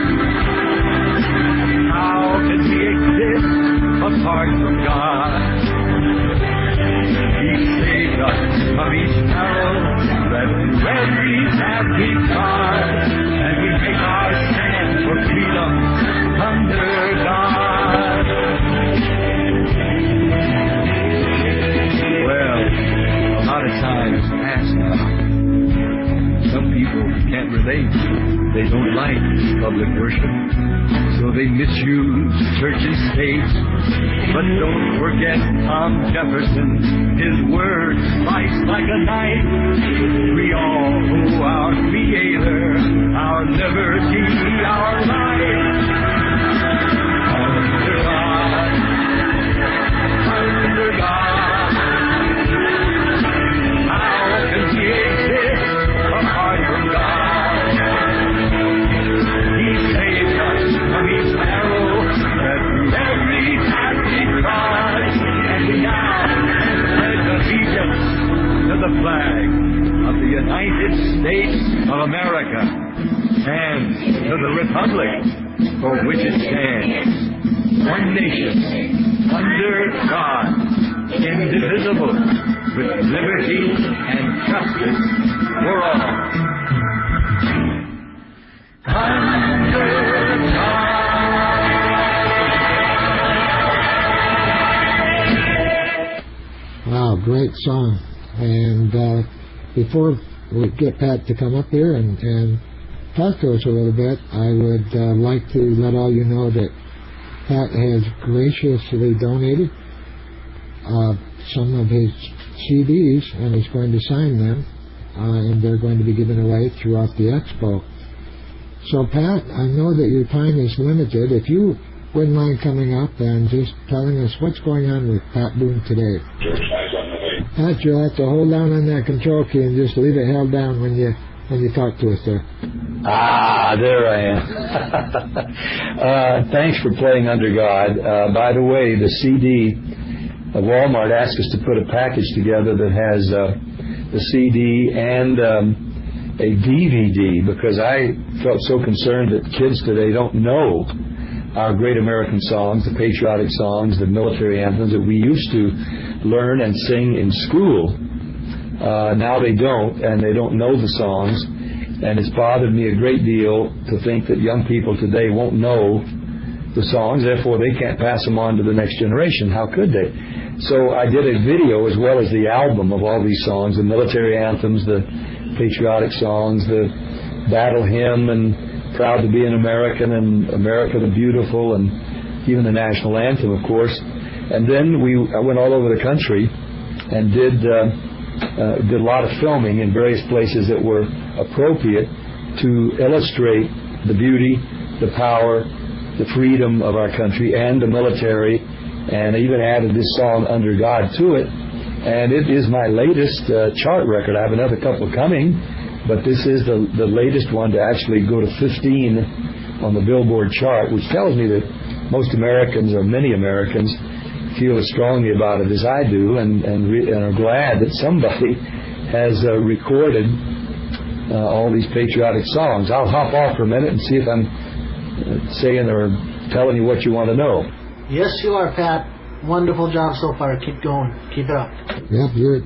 how can we exist apart from God? He saved us from each peril that through every path we trod, and we make our stand for freedom under God. Well, a lot of time has passed now. Some people can't relate. They don't like public worship, so they misuse church and state. But don't forget Tom Jefferson, his words slice like a knife. We all owe our Creator, our liberty, our life. Under God, under God, how can we exist apart from God? He saved us from each arrow that through every path we trod, and we now pledge allegiance to the flag of the United States of America and to the republic for which it stands, one nation, under God, indivisible, with liberty and justice for all. Under God. Wow, great song. And uh, before we get Pat to come up here and, and talk to us a little bit, I would uh, like to let all you know that Pat has graciously donated uh, some of his C Ds, and he's going to sign them, uh, and they're going to be given away throughout the expo. So, Pat, I know that your time is limited. If you wouldn't mind coming up and just telling us what's going on with Pat Boone today. Pat, you'll have to hold down on that control key and just leave it held down when you when you talk to us there. Ah, there I am. uh, thanks for playing Under God. Uh, by the way, the C D, uh, Walmart asked us to put a package together that has uh, the C D and um, a D V D, because I felt so concerned that kids today don't know our great American songs, the patriotic songs, the military anthems that we used to learn and sing in school. Uh, now they don't, and they don't know the songs, and it's bothered me a great deal to think that young people today won't know the songs, therefore they can't pass them on to the next generation. How could they? So I did a video as well as the album of all these songs, the military anthems, the patriotic songs, the battle hymn, and Proud to be an American, and America the Beautiful, and even the national anthem, of course. And then we I went all over the country and did uh, uh, did a lot of filming in various places that were appropriate to illustrate the beauty, the power, the freedom of our country and the military, and I even added this song Under God to it. And it is my latest uh, chart record. I have another couple coming, but this is the, the latest one to actually go to fifteen on the Billboard chart, which tells me that most Americans, or many Americans, feel as strongly about it as I do, and, and, re- and are glad that somebody has uh, recorded uh, all these patriotic songs. I'll hop off for a minute and see if I'm uh, saying or telling you what you want to know. Yes, you are, Pat. Wonderful job so far. Keep going. Keep it up. Yep, you're,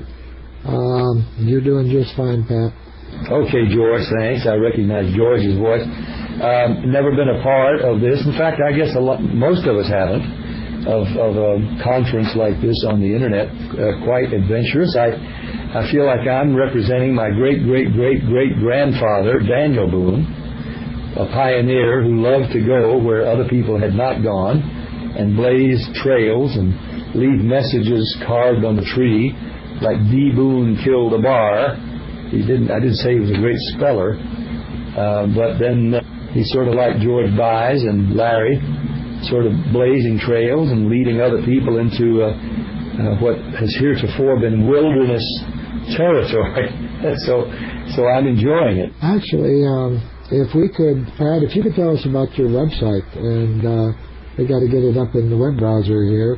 um, you're doing just fine, Pat. Okay, George, thanks. I recognize George's voice. Um, never been a part of this. In fact, I guess a lot, most of us haven't. Of, of a conference like this on the internet, uh, quite adventurous. I I feel like I'm representing my great great great great grandfather Daniel Boone, a pioneer who loved to go where other people had not gone, and blaze trails and leave messages carved on the tree, like D. Boone killed a bar. He didn't. I didn't say he was a great speller, uh, but then uh, he sort of like George Buys and Larry, sort of blazing trails and leading other people into uh, uh, what has heretofore been wilderness territory. so, so I'm enjoying it. Actually, um, if we could, Pat, if you could tell us about your website, and uh, we got to get it up in the web browser here.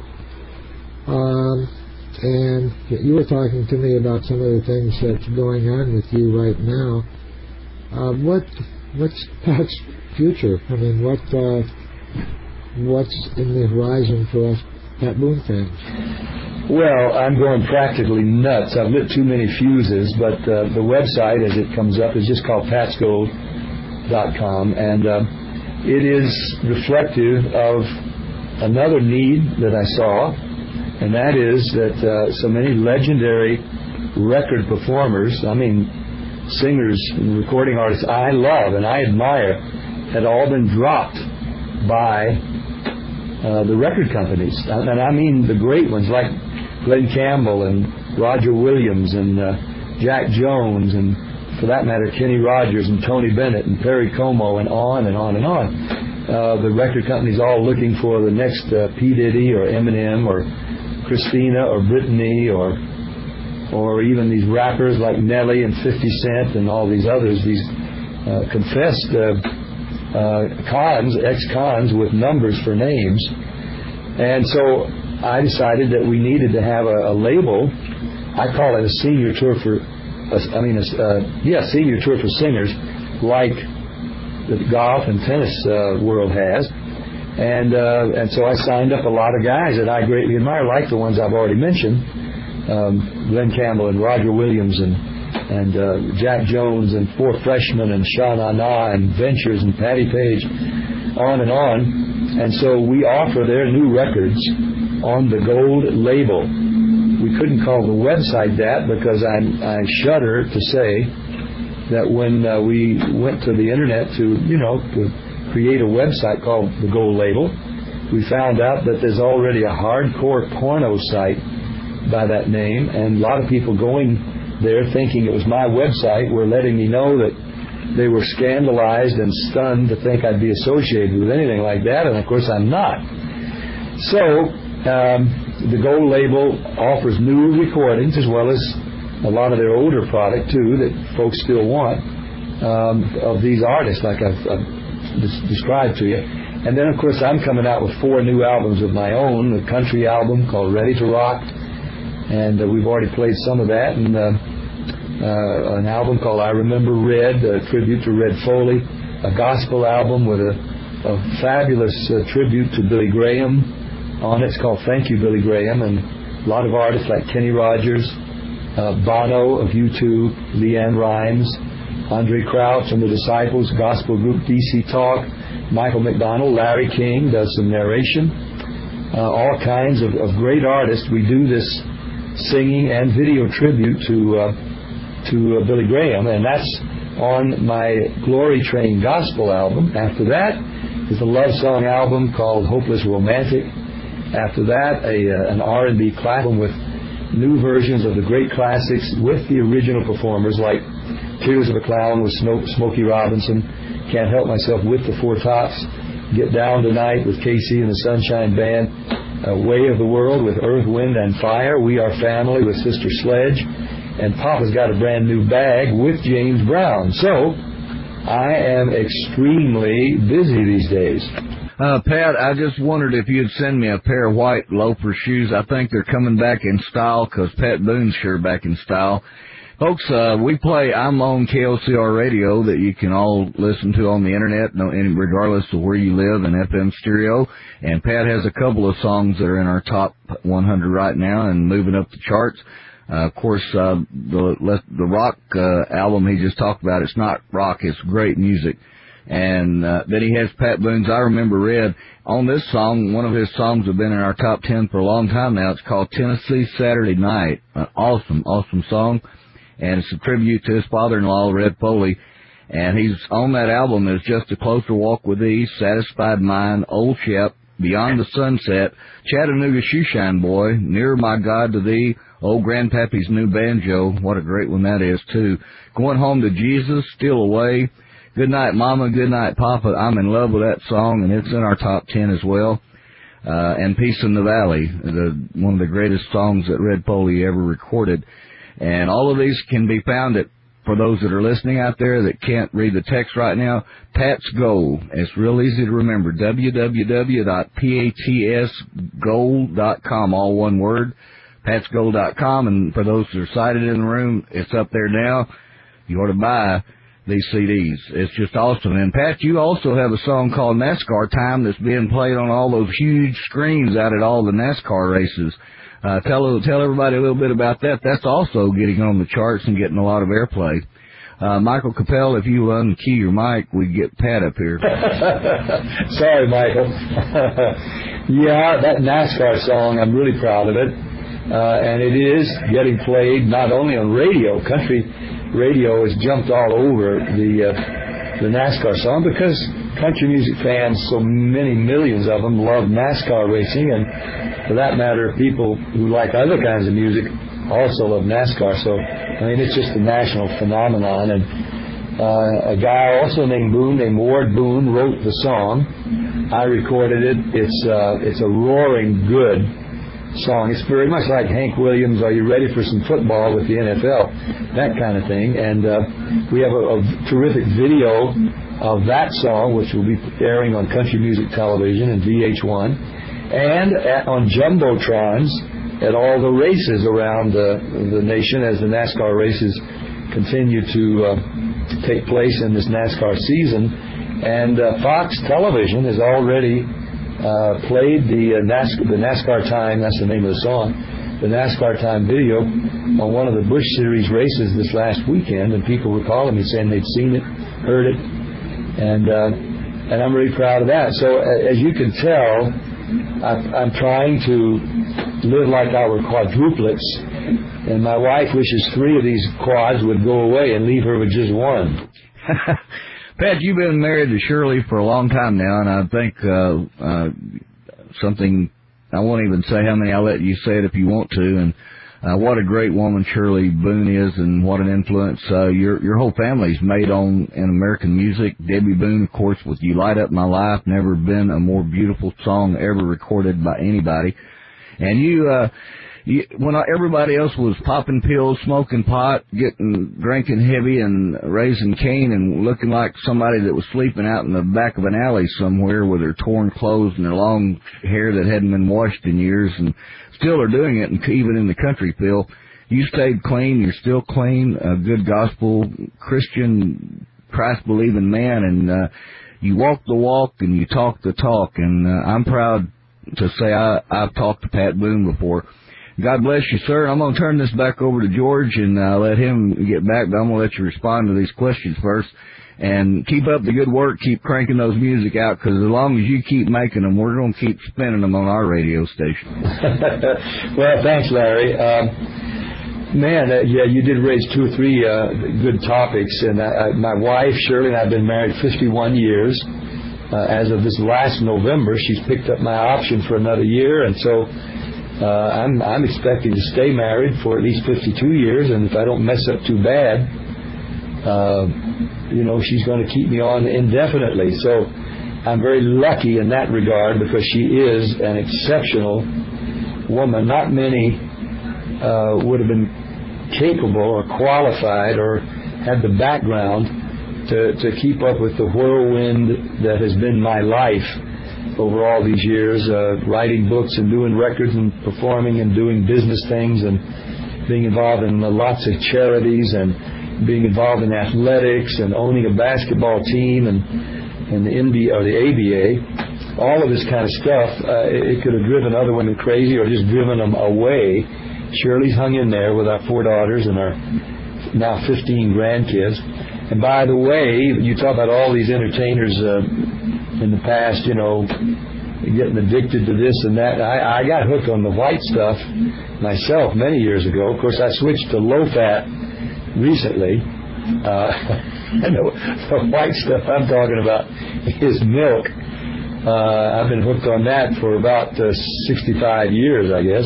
Um, and you were talking to me about some of the things that's going on with you right now. Uh, what, what's Pat's future? I mean, what? Uh, What's in the horizon for us Pat Boone fans? Well, I'm going practically nuts. I've lit too many fuses, but uh, the website, as it comes up, is just called pats gold dot com, and uh, it is reflective of another need that I saw, and that is that uh, so many legendary record performers, I mean, singers and recording artists I love and I admire had all been dropped by uh, the record companies. And I mean the great ones like Glenn Campbell and Roger Williams and uh, Jack Jones and, for that matter, Kenny Rogers and Tony Bennett and Perry Como and on and on and on. Uh, the record companies all looking for the next uh, P. Diddy or Eminem or Christina or Britney or or even these rappers like Nelly and fifty Cent and all these others, these uh, confessed uh, uh, cons, ex-cons with numbers for names. And so I decided that we needed to have a, a label. I call it a senior tour for, uh, I mean, a, uh, yeah, senior tour for singers, like the golf and tennis uh, world has. And uh, and so I signed up a lot of guys that I greatly admire, like the ones I've already mentioned, um, Glenn Campbell and Roger Williams and and uh, Jack Jones and Four Freshmen and Sha Na Na and Ventures and Patty Page, on and on. And so we offer their new records on the gold label. We couldn't call the website that because I, I shudder to say that when uh, we went to the internet to, you know, to create a website called the Gold Label, we found out that there's already a hardcore porno site by that name, and a lot of people going there thinking it was my website were letting me know that they were scandalized and stunned to think I'd be associated with anything like that, and of course I'm not. So um, the Gold Label offers new recordings as well as a lot of their older product too that folks still want um, of these artists like I've, I've described to you. And then of course I'm coming out with four new albums of my own, a country album called Ready to Rock, and uh, we've already played some of that, and uh, uh, an album called I Remember Red, a tribute to Red Foley, a gospel album with a, a fabulous uh, tribute to Billy Graham on it. It's called Thank You Billy Graham, and a lot of artists like Kenny Rogers, uh, Bono of U two, Leanne Rimes, Andre Crouch and the Disciples, gospel group D C Talk, Michael McDonald, Larry King does some narration, uh, all kinds of, of great artists. We do this singing and video tribute to uh, to uh, Billy Graham, and that's on my Glory Train gospel album. After that is a love song album called Hopeless Romantic. After that, a uh, an R and B album with new versions of the great classics with the original performers like Tears of a Clown with Smokey Robinson, Can't Help Myself with the Four Tops, Get Down Tonight with K C and the Sunshine Band, uh, Way of the World with Earth, Wind and Fire, We Are Family with Sister Sledge, and Papa's Got a Brand New Bag with James Brown. So I am extremely busy these days. Uh, Pat, I just wondered if you'd send me a pair of white loafer shoes. I think they're coming back in style because Pat Boone's sure back in style. Folks, uh, we play I'm on K L C R Radio that you can all listen to on the internet, no, regardless of where you live, in F M stereo. And Pat has a couple of songs that are in our top one hundred right now and moving up the charts. Uh, of course, uh, the the rock uh, album he just talked about, it's not rock, it's great music. And uh, then he has Pat Boone's I Remember Red. On this song, one of his songs have been in our top ten for a long time now. It's called Tennessee Saturday Night. An awesome, awesome song. And it's a tribute to his father-in-law, Red Foley. And he's on that album is Just a Closer Walk with Thee, Satisfied Mind, Old Shep, Beyond the Sunset, Chattanooga Shoeshine Boy, Nearer My God to Thee, Old Grandpappy's New Banjo, what a great one that is too, Going Home to Jesus, Still Away, Good Night Mama, Good Night Papa, I'm in love with that song, and it's in our top ten as well. Uh, and Peace in the Valley, the, one of the greatest songs that Red Foley ever recorded. And all of these can be found at, for those that are listening out there that can't read the text right now, Pat's Gold. It's real easy to remember, w w w dot pats gold dot com, all one word, pats gold dot com. And for those that are sighted in the room, it's up there now. You ought to buy these C Ds. It's just awesome. And Pat, you also have a song called NASCAR Time that's being played on all those huge screens out at all the NASCAR races. Uh, tell tell everybody a little bit about that. That's also getting on the charts and getting a lot of airplay. Uh, Michael Capel, if you unkey your mic, we get Pat up here. Sorry, Michael. Yeah, that NASCAR song, I'm really proud of it. Uh, and it is getting played not only on radio, country radio has jumped all over the uh, the NASCAR song because country music fans, so many millions of them, love NASCAR racing, and for that matter, people who like other kinds of music also love NASCAR. So, I mean, it's just a national phenomenon. And uh, a guy also named Boone, named Ward Boone, wrote the song. I recorded it. It's uh, it's a roaring good song. It's very much like Hank Williams, Are You Ready for Some Football with the N F L? That kind of thing. And uh, we have a, a terrific video of that song, which will be airing on country music television and V H one, and at, on Jumbotrons at all the races around uh, the nation as the NASCAR races continue to uh, take place in this NASCAR season. And uh, Fox Television has already uh, played the, uh, NASCAR, the NASCAR Time, that's the name of the song, the NASCAR Time video on one of the Busch Series races this last weekend, and people were calling me saying they'd seen it, heard it, and uh, and I'm really proud of that. So uh, as you can tell, I, I'm trying to live like our quadruplets, and my wife wishes three of these quads would go away and leave her with just one. Pat, you've been married to Shirley for a long time now, and I think uh, uh, something, I won't even say how many, I'll let you say it if you want to, and uh, what a great woman Shirley Boone is, and what an influence uh, your your whole family's made on in American music. Debbie Boone, of course, with You Light Up My Life, never been a more beautiful song ever recorded by anybody. And you, uh, you when everybody else was popping pills, smoking pot, getting drinking heavy, and raising Cain, and looking like somebody that was sleeping out in the back of an alley somewhere with their torn clothes and their long hair that hadn't been washed in years, and still are doing it, and even in the country, Phil, you stayed clean. You're still clean, a good gospel Christian, Christ-believing man, and uh, you walk the walk and you talk the talk. And uh, I'm proud to say I, I've talked to Pat Boone before. God bless you, sir. I'm going to turn this back over to George and uh, let him get back, but I'm going to let you respond to these questions first. And keep up the good work. Keep cranking those music out, because as long as you keep making them, we're going to keep spinning them on our radio station. Well, thanks, Larry. Um, man, uh, yeah, you did raise two or three uh, good topics. And I, I, my wife, Shirley, and I have been married fifty-one years. Uh, as of this last November, she's picked up my option for another year, and so uh, I'm, I'm expecting to stay married for at least fifty-two years. And if I don't mess up too bad, Uh, you know, she's going to keep me on indefinitely. So I'm very lucky in that regard, because she is an exceptional woman. Not many uh, would have been capable or qualified or had the background to, to keep up with the whirlwind that has been my life over all these years, uh, writing books and doing records and performing and doing business things and being involved in uh, lots of charities and being involved in athletics and owning a basketball team and, and the N B A or the A B A, all of this kind of stuff. Uh, it, it could have driven other women crazy or just driven them away. Shirley's hung in there with our four daughters and our now fifteen grandkids. And by the way, you talk about all these entertainers uh, in the past, you know, getting addicted to this and that. I, I got hooked on the white stuff myself many years ago. Of course, I switched to low-fat recently. Uh, and the, the white stuff I'm talking about is milk. Uh, I've been hooked on that for about uh, sixty-five years, I guess.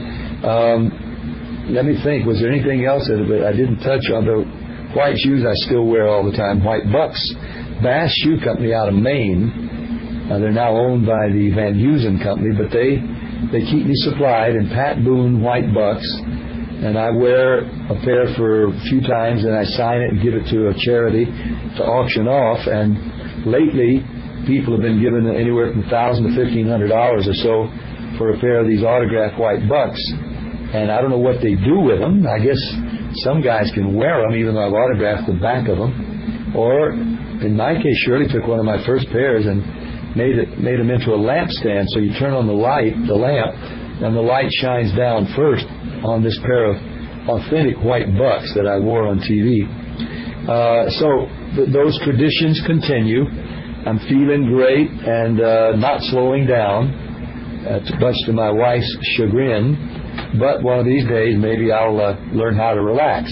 Um, let me think. Was there anything else that I didn't touch on? The white shoes I still wear all the time. White Bucks, Bass Shoe Company out of Maine. Uh, they're now owned by the Van Heusen Company, but they they keep me supplied in Pat Boone White Bucks. And I wear a pair for a few times, and I sign it and give it to a charity to auction off. And lately, people have been given anywhere from one thousand dollars to fifteen hundred dollars or so for a pair of these autographed white bucks. And I don't know what they do with them. I guess some guys can wear them, even though I've autographed the back of them. Or, in my case, Shirley took one of my first pairs and made it made them into a lampstand. So you turn on the light, the lamp, and the light shines down first on this pair of authentic white bucks that I wore on T V. Uh, so th- those traditions continue. I'm feeling great and uh, not slowing down, uh, much to my wife's chagrin. But one of these days, maybe I'll uh, learn how to relax.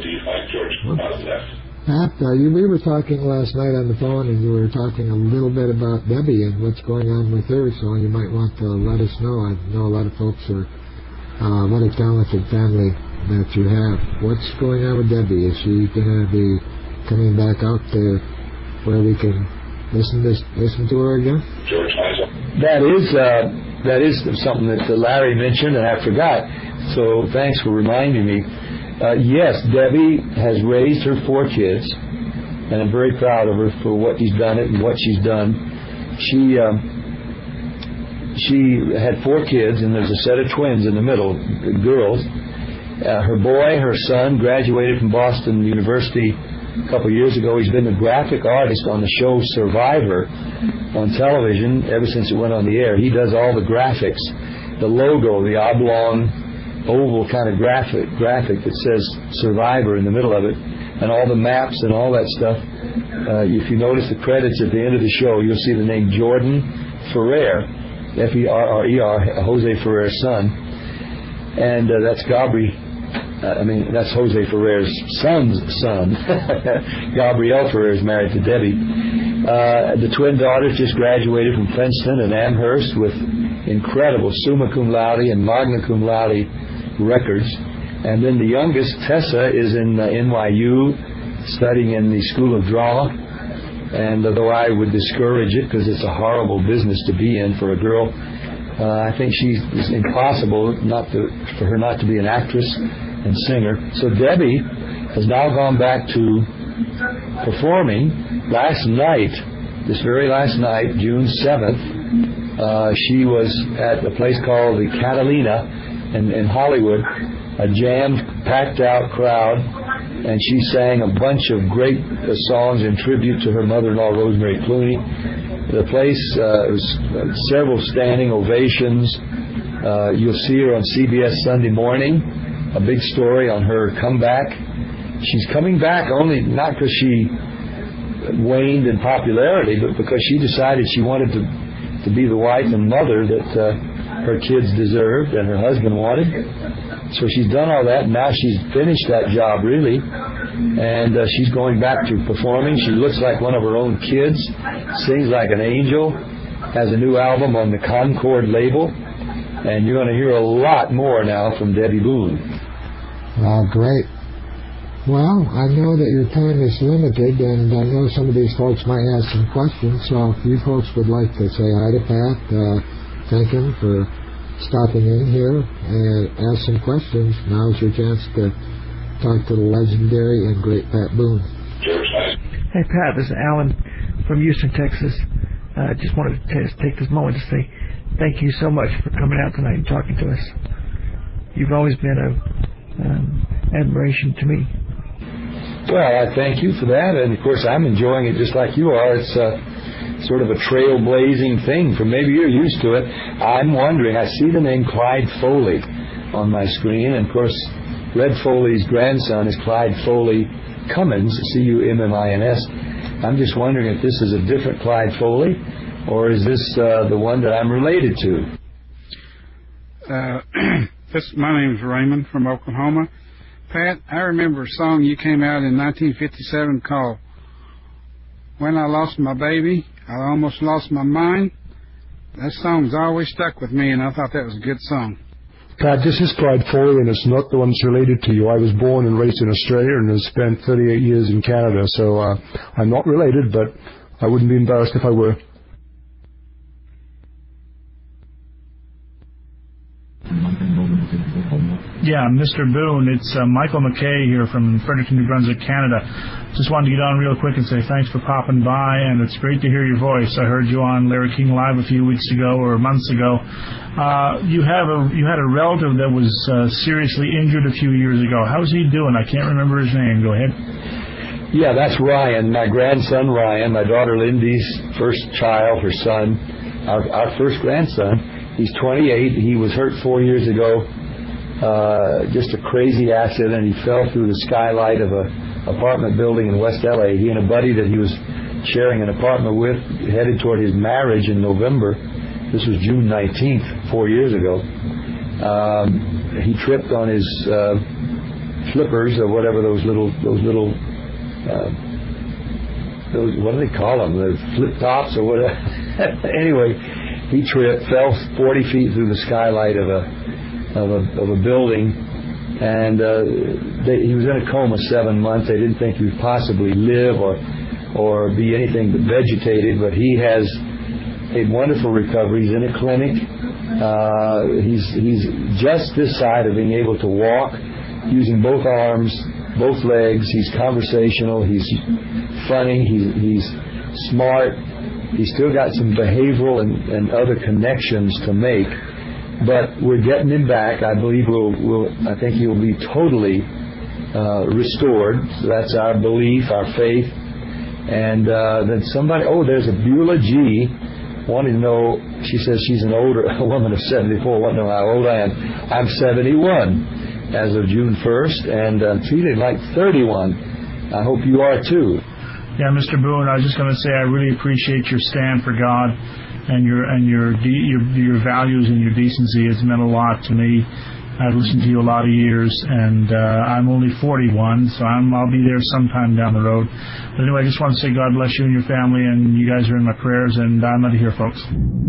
Pat, uh, you, we were talking last night on the phone, and you were talking a little bit about Debbie and what's going on with her, so you might want to let us know. I know a lot of folks are, uh, what a talented family that you have. What's going on with Debbie? Is she going to be coming back out to where we can listen to, listen to her again? That is, uh, that is something that Larry mentioned, and I forgot, so thanks for reminding me. Uh, yes, Debbie has raised her four kids, and I'm very proud of her for what she's done it and what she's done. She um, she had four kids, and there's a set of twins in the middle, girls. Uh, her boy, her son, graduated from Boston University a couple of years ago. He's been a graphic artist on the show Survivor on television ever since it went on the air. He does all the graphics, the logo, the oblong oval kind of graphic graphic that says Survivor in the middle of it, and all the maps and all that stuff. Uh, if you notice the credits at the end of the show, you'll see the name Jordan Ferrer, F E R R E R, Jose Ferrer's son, and uh, that's Gabri. Uh, I mean, that's Jose Ferrer's son's son. Gabrielle Ferrer is married to Debbie. Uh, the twin daughters just graduated from Princeton and Amherst with incredible summa cum laude and magna cum laude records. And then the youngest, Tessa, is in uh, N Y U studying in the School of Drama. And although I would discourage it because it's a horrible business to be in for a girl, uh, I think she's, it's impossible not to, for her not to be an actress and singer. So Debbie has now gone back to performing. Last night, this very last night, June seventh, uh, she was at a place called the Catalina in, in Hollywood, a jammed, packed-out crowd, and she sang a bunch of great uh, songs in tribute to her mother-in-law, Rosemary Clooney. The place uh, was uh, several standing ovations. Uh, you'll see her on C B S Sunday Morning, a big story on her comeback. She's coming back only not because she waned in popularity, but because she decided she wanted to to be the wife and mother that uh, her kids deserved and her husband wanted. So she's done all that, and now she's finished that job, really, and uh, she's going back to performing. She looks like one of her own kids, sings like an angel, has a new album on the Concord label, and you're going to hear a lot more now from Debbie Boone. Oh, great. Well, I know that your time is limited, and I know some of these folks might have some questions, so if you folks would like to say hi to Pat, uh, thank him for stopping in here and ask some questions, now's your chance to talk to the legendary and great Pat Boone. Hey, Pat, this is Alan from Houston, Texas. I uh, just wanted to t- take this moment to say thank you so much for coming out tonight and talking to us. You've always been a um, admiration to me. Well, I thank you for that, and of course I'm enjoying it just like you are. It's uh, sort of a trailblazing thing, for maybe you're used to it. I'm wondering, I see the name Clyde Foley on my screen, and of course Red Foley's grandson is Clyde Foley Cummins, C U M M I N S. I'm just wondering if this is a different Clyde Foley, or is this uh, the one that I'm related to? Uh, this, my name's Raymond from Oklahoma. Pat, I remember a song you came out in nineteen fifty-seven called When I Lost My Baby, I Almost Lost My Mind. That song's always stuck with me, and I thought that was a good song. Pat, this is Clyde Foley, and it's not the one that's related to you. I was born and raised in Australia and have spent thirty-eight years in Canada, so uh, I'm not related, but I wouldn't be embarrassed if I were. Yeah, Mister Boone, it's uh, Michael McKay here from Fredericton, New Brunswick, Canada. Just wanted to get on real quick and say thanks for popping by, and it's great to hear your voice. I heard you on Larry King Live a few weeks ago or months ago. Uh, you have a you had a relative that was uh, seriously injured a few years ago. How's he doing? I can't remember his name. Go ahead. Yeah, that's Ryan, my grandson Ryan, my daughter Lindy's first child, her son, our, our first grandson. He's twenty-eight. He was hurt four years ago. Uh, just a crazy accident. He fell through the skylight of a apartment building in West L A. He and a buddy that he was sharing an apartment with headed toward his marriage in November. This was June nineteenth, four years ago. Um, he tripped on his uh, flippers or whatever those little those little uh, those what do they call them? The flip tops or whatever. Anyway, he tripped, fell forty feet through the skylight of a of a of a building, and uh, they, he was in a coma seven months. They didn't think he would possibly live or or be anything but vegetated, but he has a wonderful recovery. He's in a clinic. Uh, he's he's just this side of being able to walk using both arms, both legs. He's conversational. He's funny. He's he's smart. He's still got some behavioral and, and other connections to make, but we're getting him back. I believe we'll, we'll I think he'll be totally uh, restored. So that's our belief, our faith. And uh, then somebody, oh, there's a Beulah G. wanted to know, she says she's an older a woman of seventy-four, wanted to know how old I am. I'm seventy-one as of June first, and I'm feeling like thirty-one. I hope you are too. Yeah, Mister Boone, I was just going to say I really appreciate your stand for God and your and your de- your, your values and your decency. It's meant a lot to me. I've listened to you a lot of years, and uh, I'm only forty-one, so I'm, I'll be there sometime down the road. But anyway, I just want to say God bless you and your family, and you guys are in my prayers, and I'm out of here, folks.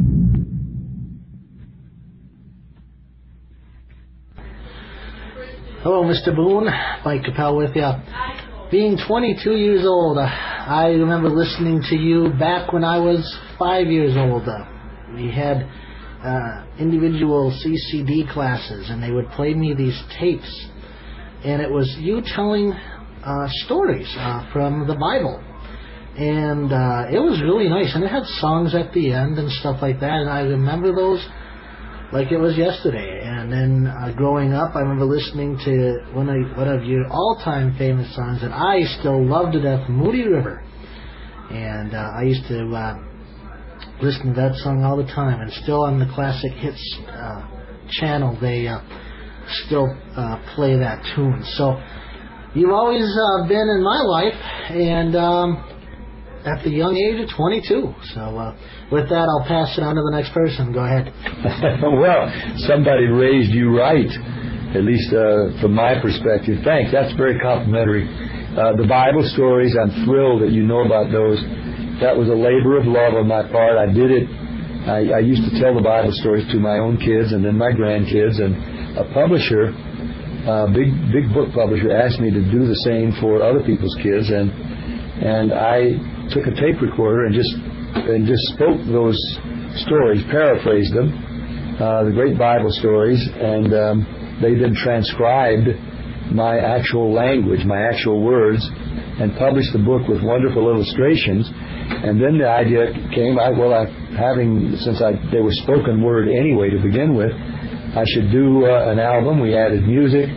Hello, Mister Boone. Mike Capel with you. Being twenty-two years old, uh, I remember listening to you back when I was five years old. Uh, we had uh, individual C C D classes, and they would play me these tapes, and it was you telling uh, stories uh, from the Bible, and uh, it was really nice, and it had songs at the end and stuff like that, and I remember those like it was yesterday. And then uh, growing up, I remember listening to one of, one of your all-time famous songs that I still love to death, Moody River. And uh, I used to uh, listen to that song all the time. And still on the Classic Hits uh, channel, they uh, still uh, play that tune. So you've always uh, been in my life, and um, at the young age of twenty-two. So uh, with that, I'll pass it on to the next person. Go ahead. Well, somebody raised you right, at least uh, from my perspective. Thanks. That's very complimentary. Uh, the Bible stories, I'm thrilled that you know about those. That was a labor of love on my part. I did it. I, I used to tell the Bible stories to my own kids and then my grandkids. And a publisher, a big big book publisher, asked me to do the same for other people's kids. And and I took a tape recorder and just and just spoke those stories, paraphrased them, uh, the great Bible stories, and um, they then transcribed my actual language, my actual words, and published the book with wonderful illustrations. And then the idea came, I, well, I, having since I they were spoken word anyway to begin with, I should do uh, an album. We added music,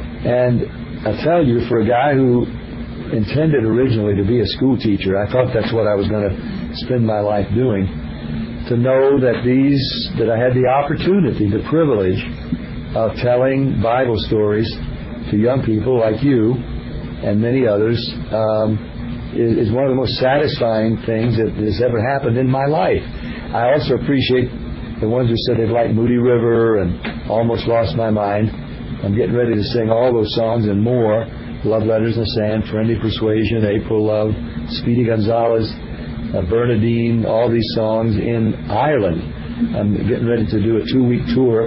and I tell you, for a guy who intended originally to be a school teacher, I thought that's what I was going to spend my life doing. To know that these, that I had the opportunity, the privilege of telling Bible stories to young people like you and many others um, is, is one of the most satisfying things that has ever happened in my life. I also appreciate the ones who said they've liked Moody River and Almost Lost My Mind. I'm getting ready to sing all those songs and more. Love Letters in the Sand, Friendly Persuasion, April Love, Speedy Gonzales, uh, Bernadine, all these songs in Ireland. I'm getting ready to do a two-week tour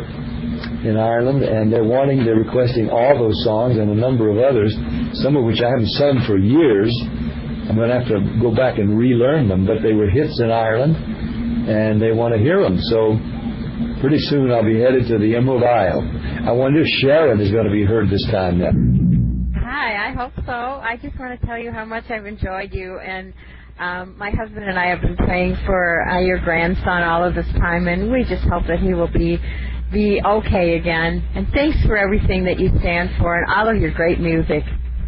in Ireland, and they're wanting, they're requesting all those songs and a number of others, some of which I haven't sung for years. I'm going to have to go back and relearn them, but they were hits in Ireland, and they want to hear them. So pretty soon I'll be headed to the Emerald Isle. I wonder if Sharon is going to be heard this time now. Hi, I hope so. I just want to tell you how much I've enjoyed you, and um, my husband and I have been praying for uh, your grandson all of this time, and we just hope that he will be be okay again. And thanks for everything that you stand for and all of your great music.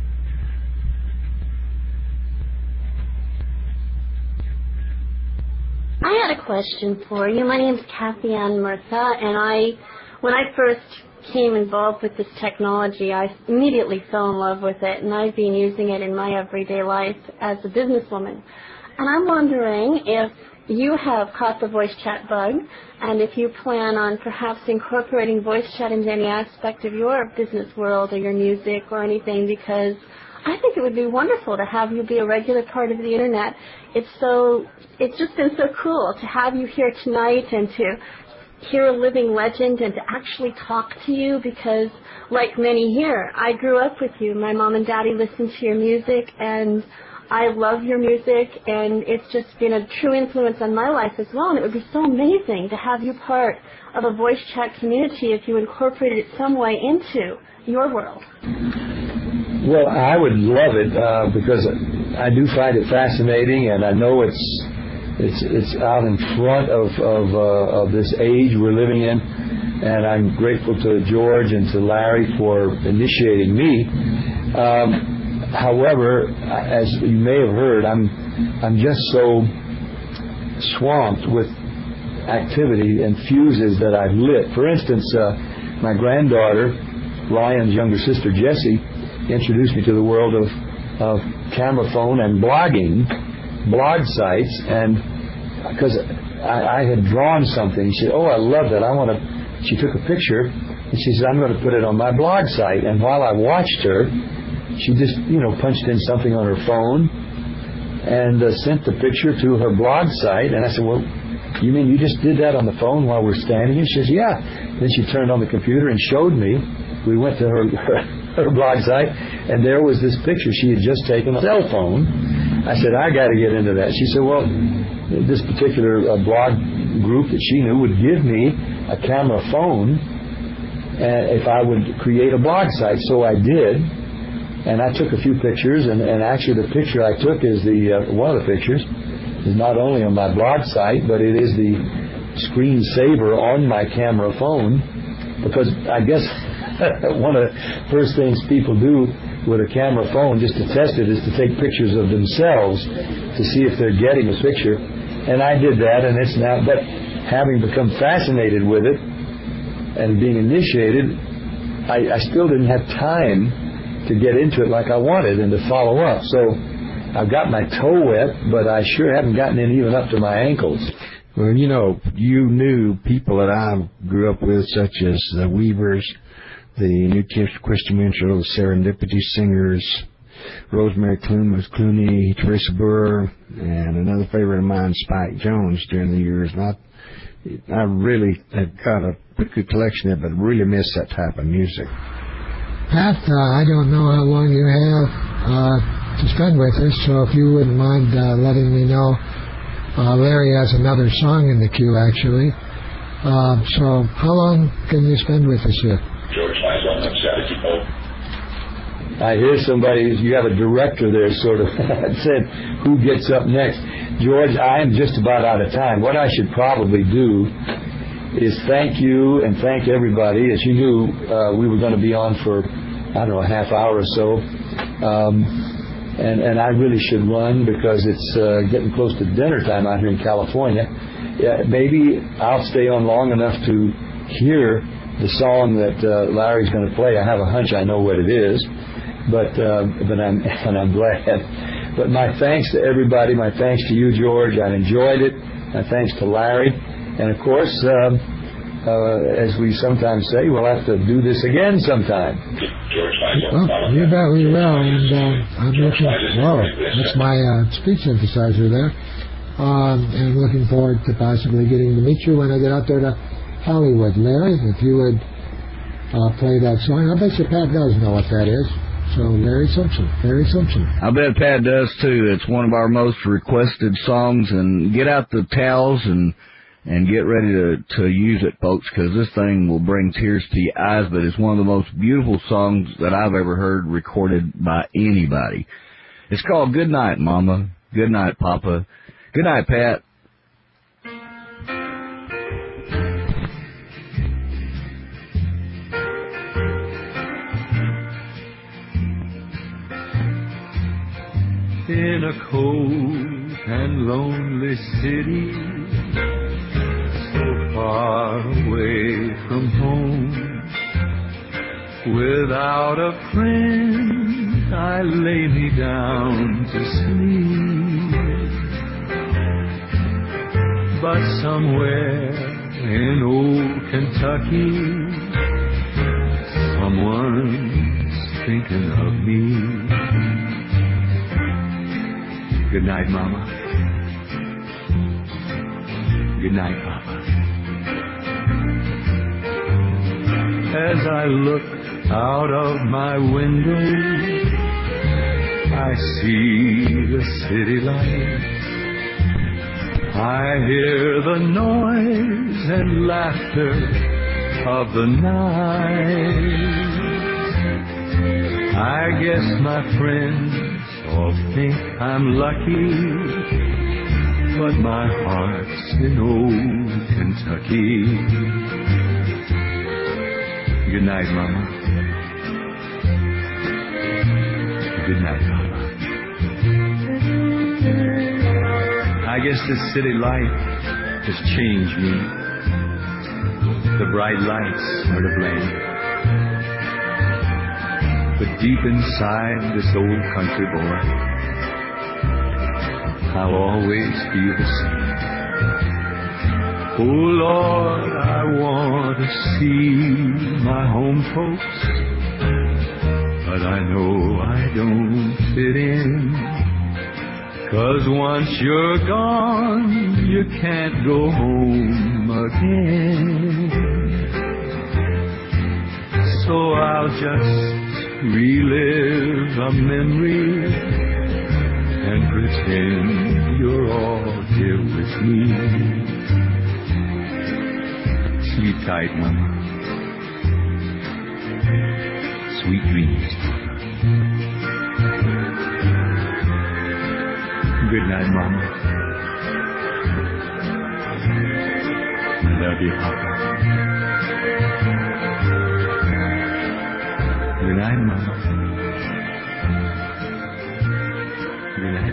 I had a question for you. My name's Kathy Ann Murtha, and I, when I first came involved with this technology, I immediately fell in love with it, and I've been using it in my everyday life as a businesswoman. And I'm wondering if you have caught the voice chat bug, and if you plan on perhaps incorporating voice chat into any aspect of your business world or your music or anything, because I think it would be wonderful to have you be a regular part of the Internet. It's so, it's just been so cool to have you here tonight and to hear a living legend and to actually talk to you, because like many here, I grew up with you. My mom and daddy listened to your music, and I love your music, and it's just been a true influence on my life as well, and it would be so amazing to have you part of a voice chat community if you incorporated it some way into your world. Well, I would love it uh, because I do find it fascinating, and I know it's it's it's out in front of of, uh, of this age we're living in, and I'm grateful to George and to Larry for initiating me. Um, However, as you may have heard, I'm I'm just so swamped with activity and fuses that I've lit. For instance, uh, my granddaughter, Ryan's younger sister, Jessie, introduced me to the world of, of camera phone and blogging, blog sites, and because I, I had drawn something, she said, "Oh, I love that. I want to." She took a picture, and she said, "I'm going to put it on my blog site." And while I watched her, she just, you know, punched in something on her phone and uh, sent the picture to her blog site. And I said, "Well, you mean you just did that on the phone while we're standing here?" She says, "Yeah." Then she turned on the computer and showed me. We went to her, her, her blog site, and there was this picture she had just taken on a cell phone. I said, "I got to get into that." She said, "Well, this particular uh, blog group that she knew would give me a camera phone uh, if I would create a blog site." So I did. And I took a few pictures, and, and actually the picture I took is the, uh, one of the pictures is not only on my blog site, but it is the screensaver on my camera phone, because I guess one of the first things people do with a camera phone just to test it is to take pictures of themselves to see if they're getting a picture. And I did that, and it's now, but having become fascinated with it and being initiated, I, I still didn't have time to get into it like I wanted and to follow up. So I've got my toe wet, but I sure haven't gotten in even up to my ankles. Well, you know, you knew people that I grew up with, such as the Weavers, the New Christian Minstrel, the Serendipity Singers, Rosemary Clooney, Clooney, Teresa Burr, and another favorite of mine, Spike Jones, during the years. And I, I really have got a pretty good collection of it, but really miss that type of music. Pat, uh, I don't know how long you have uh, to spend with us, so if you wouldn't mind uh, letting me know. Uh, Larry has another song in the queue, actually. Uh, so how long can you spend with us here? George, I hear somebody, you have a director there sort of said, who gets up next? George, I am just about out of time. What I should probably do is thank you and thank everybody. As you knew, uh, we were going to be on for, I don't know, a half hour or so. Um, and, and I really should run because it's uh, getting close to dinner time out here in California. Yeah, maybe I'll stay on long enough to hear the song that uh, Larry's going to play. I have a hunch I know what it is, but uh, but I'm and I'm glad. But my thanks to everybody. My thanks to you, George. I enjoyed it. My thanks to Larry. And, of course, um, uh, as we sometimes say, we'll have to do this again sometime. Well, you bet we will. And uh, I'm looking, whoa, that's my uh, speech synthesizer there. Um, and looking forward to possibly getting to meet you when I get out there to Hollywood. Larry, if you would uh, play that song. I bet you Pat does know what that is. So, Larry Simpson, Larry Simpson. I bet Pat does, too. It's one of our most requested songs. And get out the towels and... And get ready to, to use it, folks, because this thing will bring tears to your eyes, but it's one of the most beautiful songs that I've ever heard recorded by anybody. It's called Good Night, Mama. Good night, Papa. Good night, Pat. In a cold and lonely city, far away from home, without a friend, I lay me down to sleep. but somewhere in old Kentucky, someone's thinking of me. Good night, Mama. Good night, Papa. As I look out of my window, I see the city lights. I hear the noise and laughter of the night. I guess my friends all think I'm lucky, but my heart's in old Kentucky. Good night, Mama. Good night, Papa. I guess this city life has changed me. The bright lights are to blame, but deep inside this old country boy, I'll always feel the same. Oh Lord, I want to see my home folks, but I know I don't fit in. 'Cause once you're gone, you can't go home again. So I'll just relive a memory and pretend you're all here with me. Sleep tight, Mama. Sweet dreams. Good night, Mama. I love you, Papa. Good night, Mama. Good night,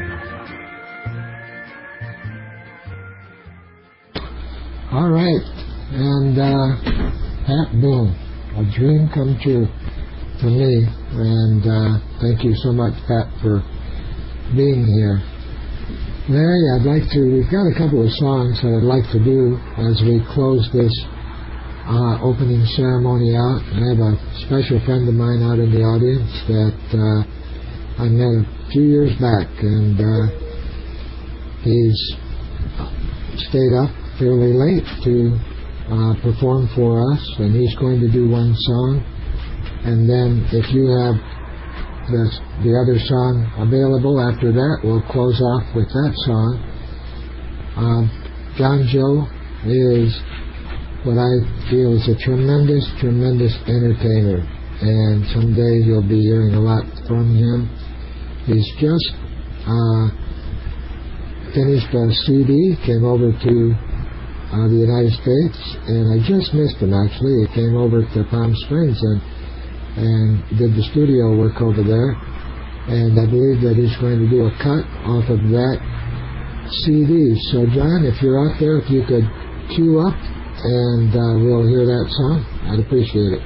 Papa. All right. And uh, Pat Boone, a dream come true for me. And uh, thank you so much, Pat, for being here. Larry, I'd like to, we've got a couple of songs that I'd like to do as we close this uh, opening ceremony out. I have a special friend of mine out in the audience that uh, I met a few years back, and uh, he's stayed up fairly late to uh, perform for us, and he's going to do one song. And then if you have The, the other song available after that, we'll close off with that song. Um, John Joe is what I feel is a tremendous, tremendous entertainer, and someday you'll be hearing a lot from him. He's just uh, finished a C D, came over to uh, the United States, and I just missed him actually. He came over to Palm Springs and and did the studio work over there, and I believe that he's going to do a cut off of that C D. So John, if you're out there, if you could cue up and uh, we'll hear that song, I'd appreciate it.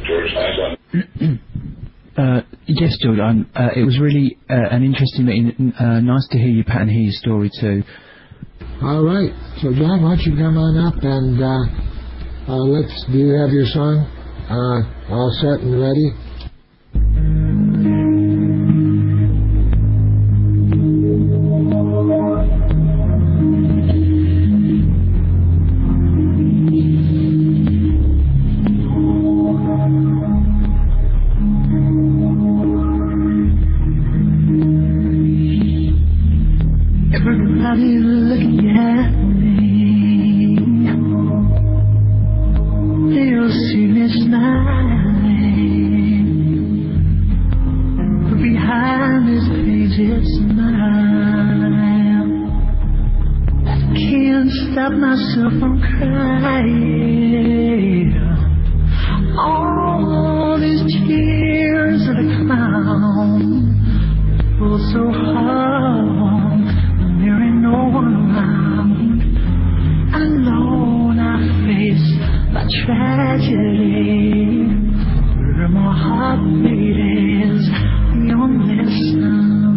uh, yes, George, um, uh, it was really uh, an interesting meeting. Uh, nice to hear you, Pat, and hear your story too. All right, so John, why don't you come on up and uh, uh, let's, do you have your song uh, all set and ready? Everybody looking at me, they'll see me smiling, but behind this painted smile, I can't stop myself from crying. All these tears of a clown pull so hard, there ain't no one around. Alone I face my tragedy, where my heartbeat is the only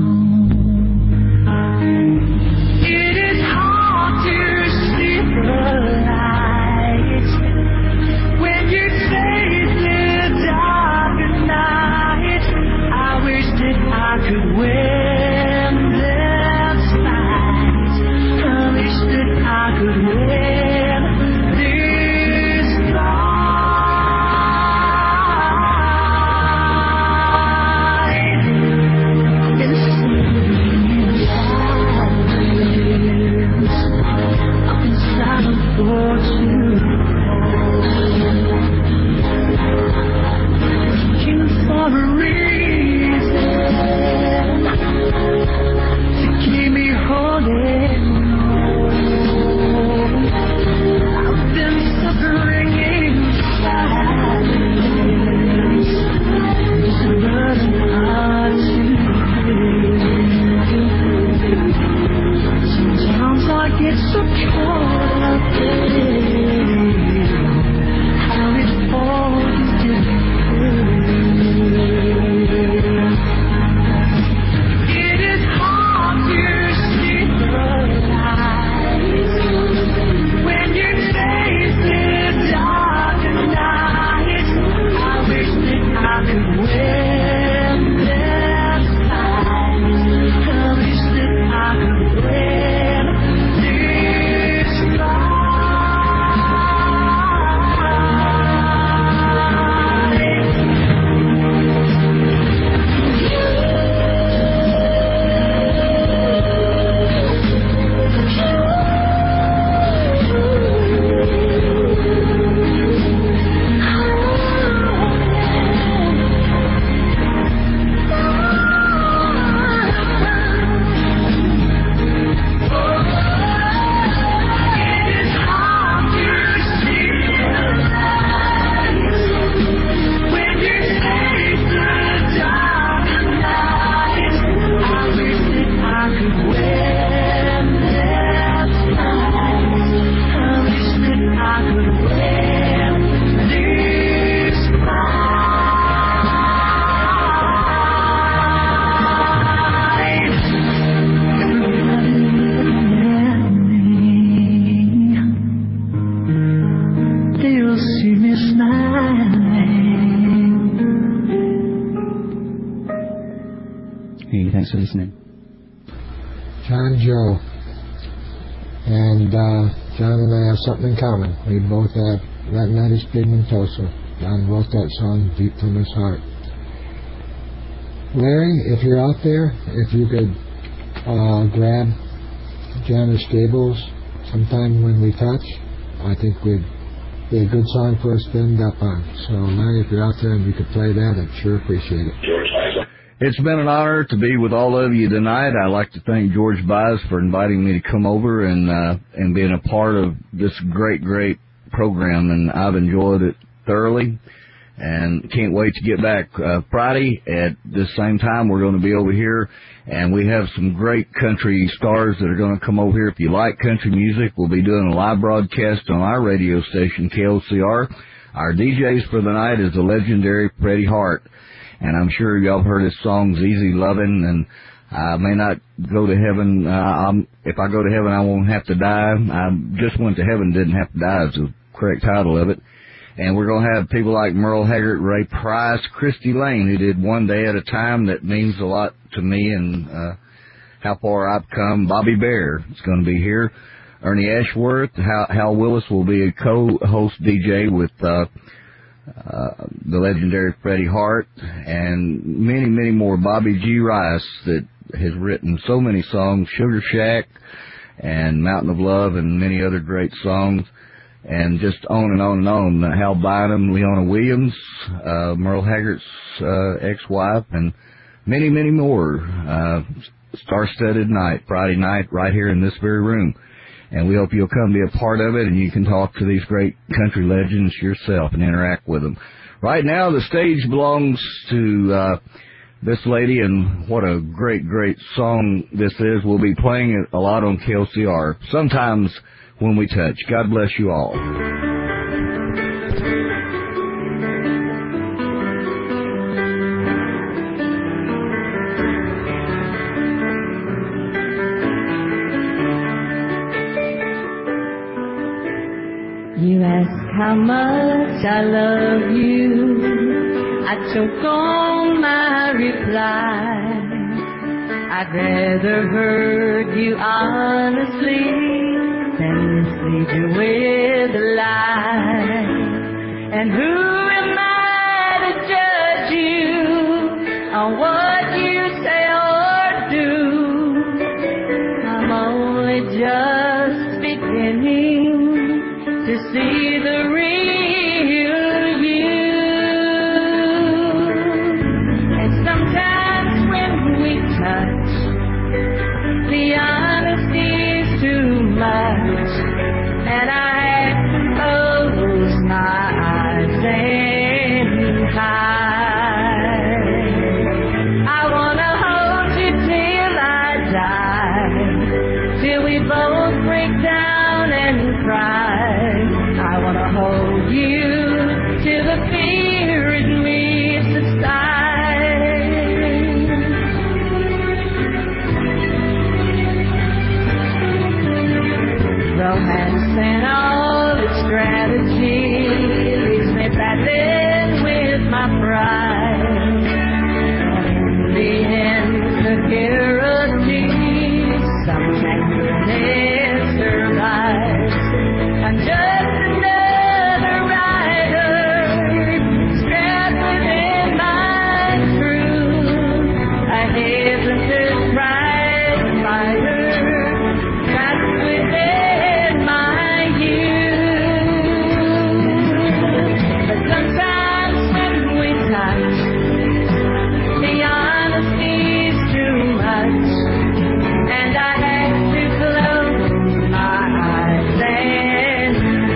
sound. It is hard to sleep. it's so cold out there. How it falls to it is hard to see the light when your face is dark and night. I wish that I could wear them eyes. I wish that I could wear this light. They'll see me smiling. Hey, thanks for listening. John Joe. And uh, John and I have something in common. We both have retinitis pigmentosa. John wrote that song deep from his heart. Larry, if you're out there, if you could uh, grab Janice Gables sometime when we touch, I think we'd be a good song for us to end up on. So, Larry, if you're out there and you could play that, I'd sure appreciate it. It's been an honor to be with all of you tonight. I'd like to thank George Baez for inviting me to come over and uh, and being a part of this great, great program, and I've enjoyed it thoroughly and can't wait to get back. Uh, Friday at the same time, we're going to be over here, and we have some great country stars that are going to come over here. If you like country music, we'll be doing a live broadcast on our radio station, K L C R. Our D Js for the night is the legendary Freddie Hart. And I'm sure y'all have heard his songs, Easy Lovin', and I may not go to heaven. Uh, I'm, if I go to heaven, I won't have to die. I just went to heaven, didn't have to die is the correct title of it. And we're going to have people like Merle Haggard, Ray Price, Christy Lane, who did One Day at a Time. That means a lot to me and uh, how far I've come. Bobby Bear is going to be here. Ernie Ashworth, Hal, Hal Willis will be a co-host D J with uh, Uh, the legendary Freddie Hart, and many, many more. Bobby G. Rice, that has written so many songs, Sugar Shack and Mountain of Love and many other great songs, and just on and on and on. Hal Bynum, Leona Williams, uh, Merle Haggard's uh, ex-wife, and many, many more. Uh, star-studded night, Friday night, right here in this very room. And we hope you'll come be a part of it, and you can talk to these great country legends yourself and interact with them. Right now, the stage belongs to uh, this lady, and what a great, great song this is. We'll be playing it a lot on K L C R, sometimes when we touch. God bless you all. You ask how much I love you, I choke on my reply. I'd rather hurt you honestly than mislead you with a lie. And who am I to judge you on what you say or do? I'm only just beginning to see the real you. And sometimes when we touch, the honesty's too much, and I close my eyes and hide. I wanna hold you till I die, till we both break down. romance and all its strategy leaves me battling with my pride. In the end, security, some thankfulness survives. I'm just another rider, strapped within my crew. I haven't just ride fighter, trapped within my youth. But sometimes when we touch, the honesty's too much, and I have to close my eyes and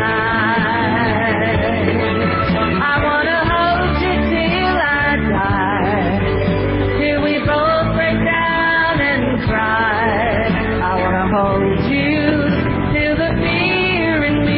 hide. I wanna hold you till I die, till we both break down and cry. I wanna hold you till the fear in me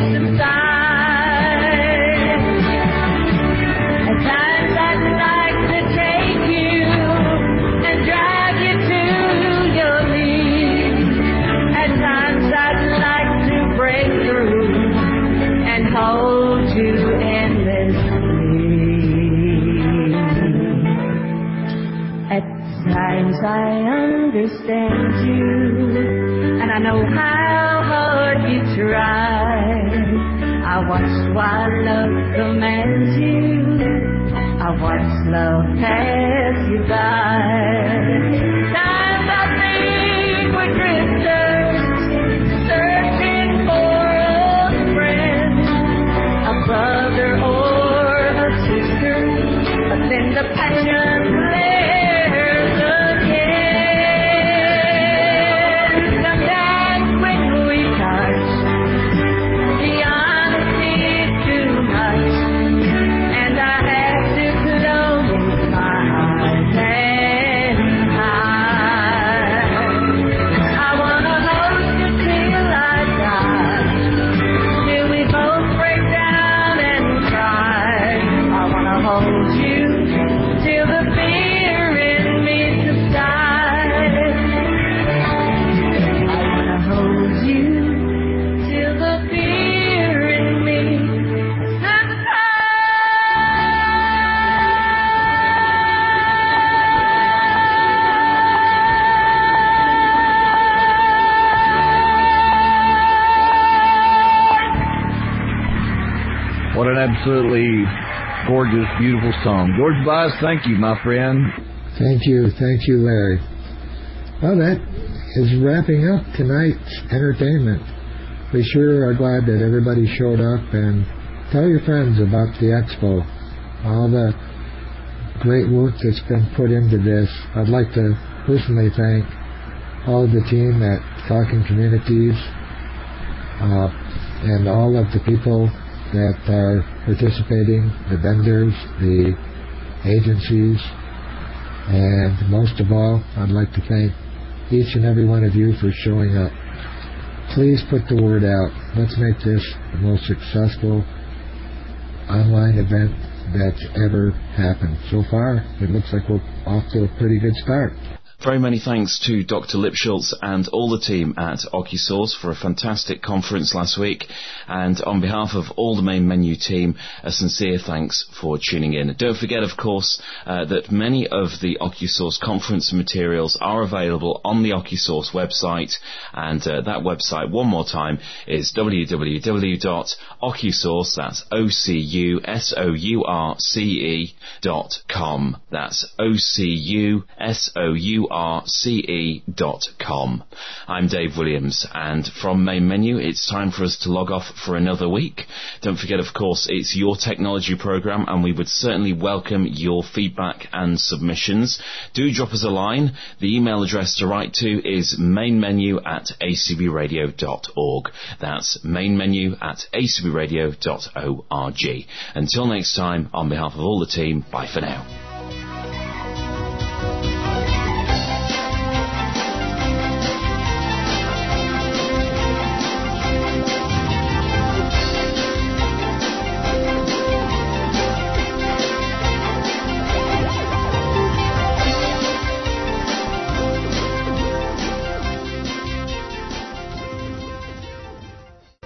subsides. At times I'd like to take you and drag you to your knees. At times I'd like to break through and hold you endlessly. At times I understand you, and I know how hard you try. I watched while love commands you, I watched love pass you by. Times I think we're drifters, searching for a friend, a brother or a sister, but then the passion flares again. Sometimes when we touch, the honesty's too much, and I have to close my eyes and hide. I wanna hold you till I die, till we both break down and cry. I wanna hold you till the fear in me subsides. I wanna hold you till the fear in me What an absolutely gorgeous, beautiful song. George Bias, thank you, my friend. Thank you, thank you, Larry. Well, that is wrapping up tonight's entertainment. We sure are glad that everybody showed up, and tell your friends about the expo. All the great work that's been put into this. I'd like to personally thank all of the team at Talking Communities uh, and all of the people that are participating, the vendors, the agencies, and most of all, I'd like to thank each and every one of you for showing up. Please put the word out. Let's make this the most successful online event that's ever happened. So far, it looks like we're off to a pretty good start. Very many thanks to Doctor Lipschultz and all the team at OcuSource for a fantastic conference last week. And on behalf of all the Main Menu team, a sincere thanks for tuning in. Don't forget, of course, uh, that many of the OcuSource conference materials are available on the OcuSource website. And uh, that website, one more time, is w w w dot ocusource, that's O C U S O U R C E dot com. That's O C U S O U R C E dot com. I'm Dave Williams, and from Main Menu, it's time for us to log off for another week. Don't forget, of course, it's your technology program, and we would certainly welcome your feedback and submissions. Do drop us a line. The email address to write to is mainmenu at a c b radio dot org. That's mainmenu at a c b radio dot org. Until next time, on behalf of all the team, bye for now.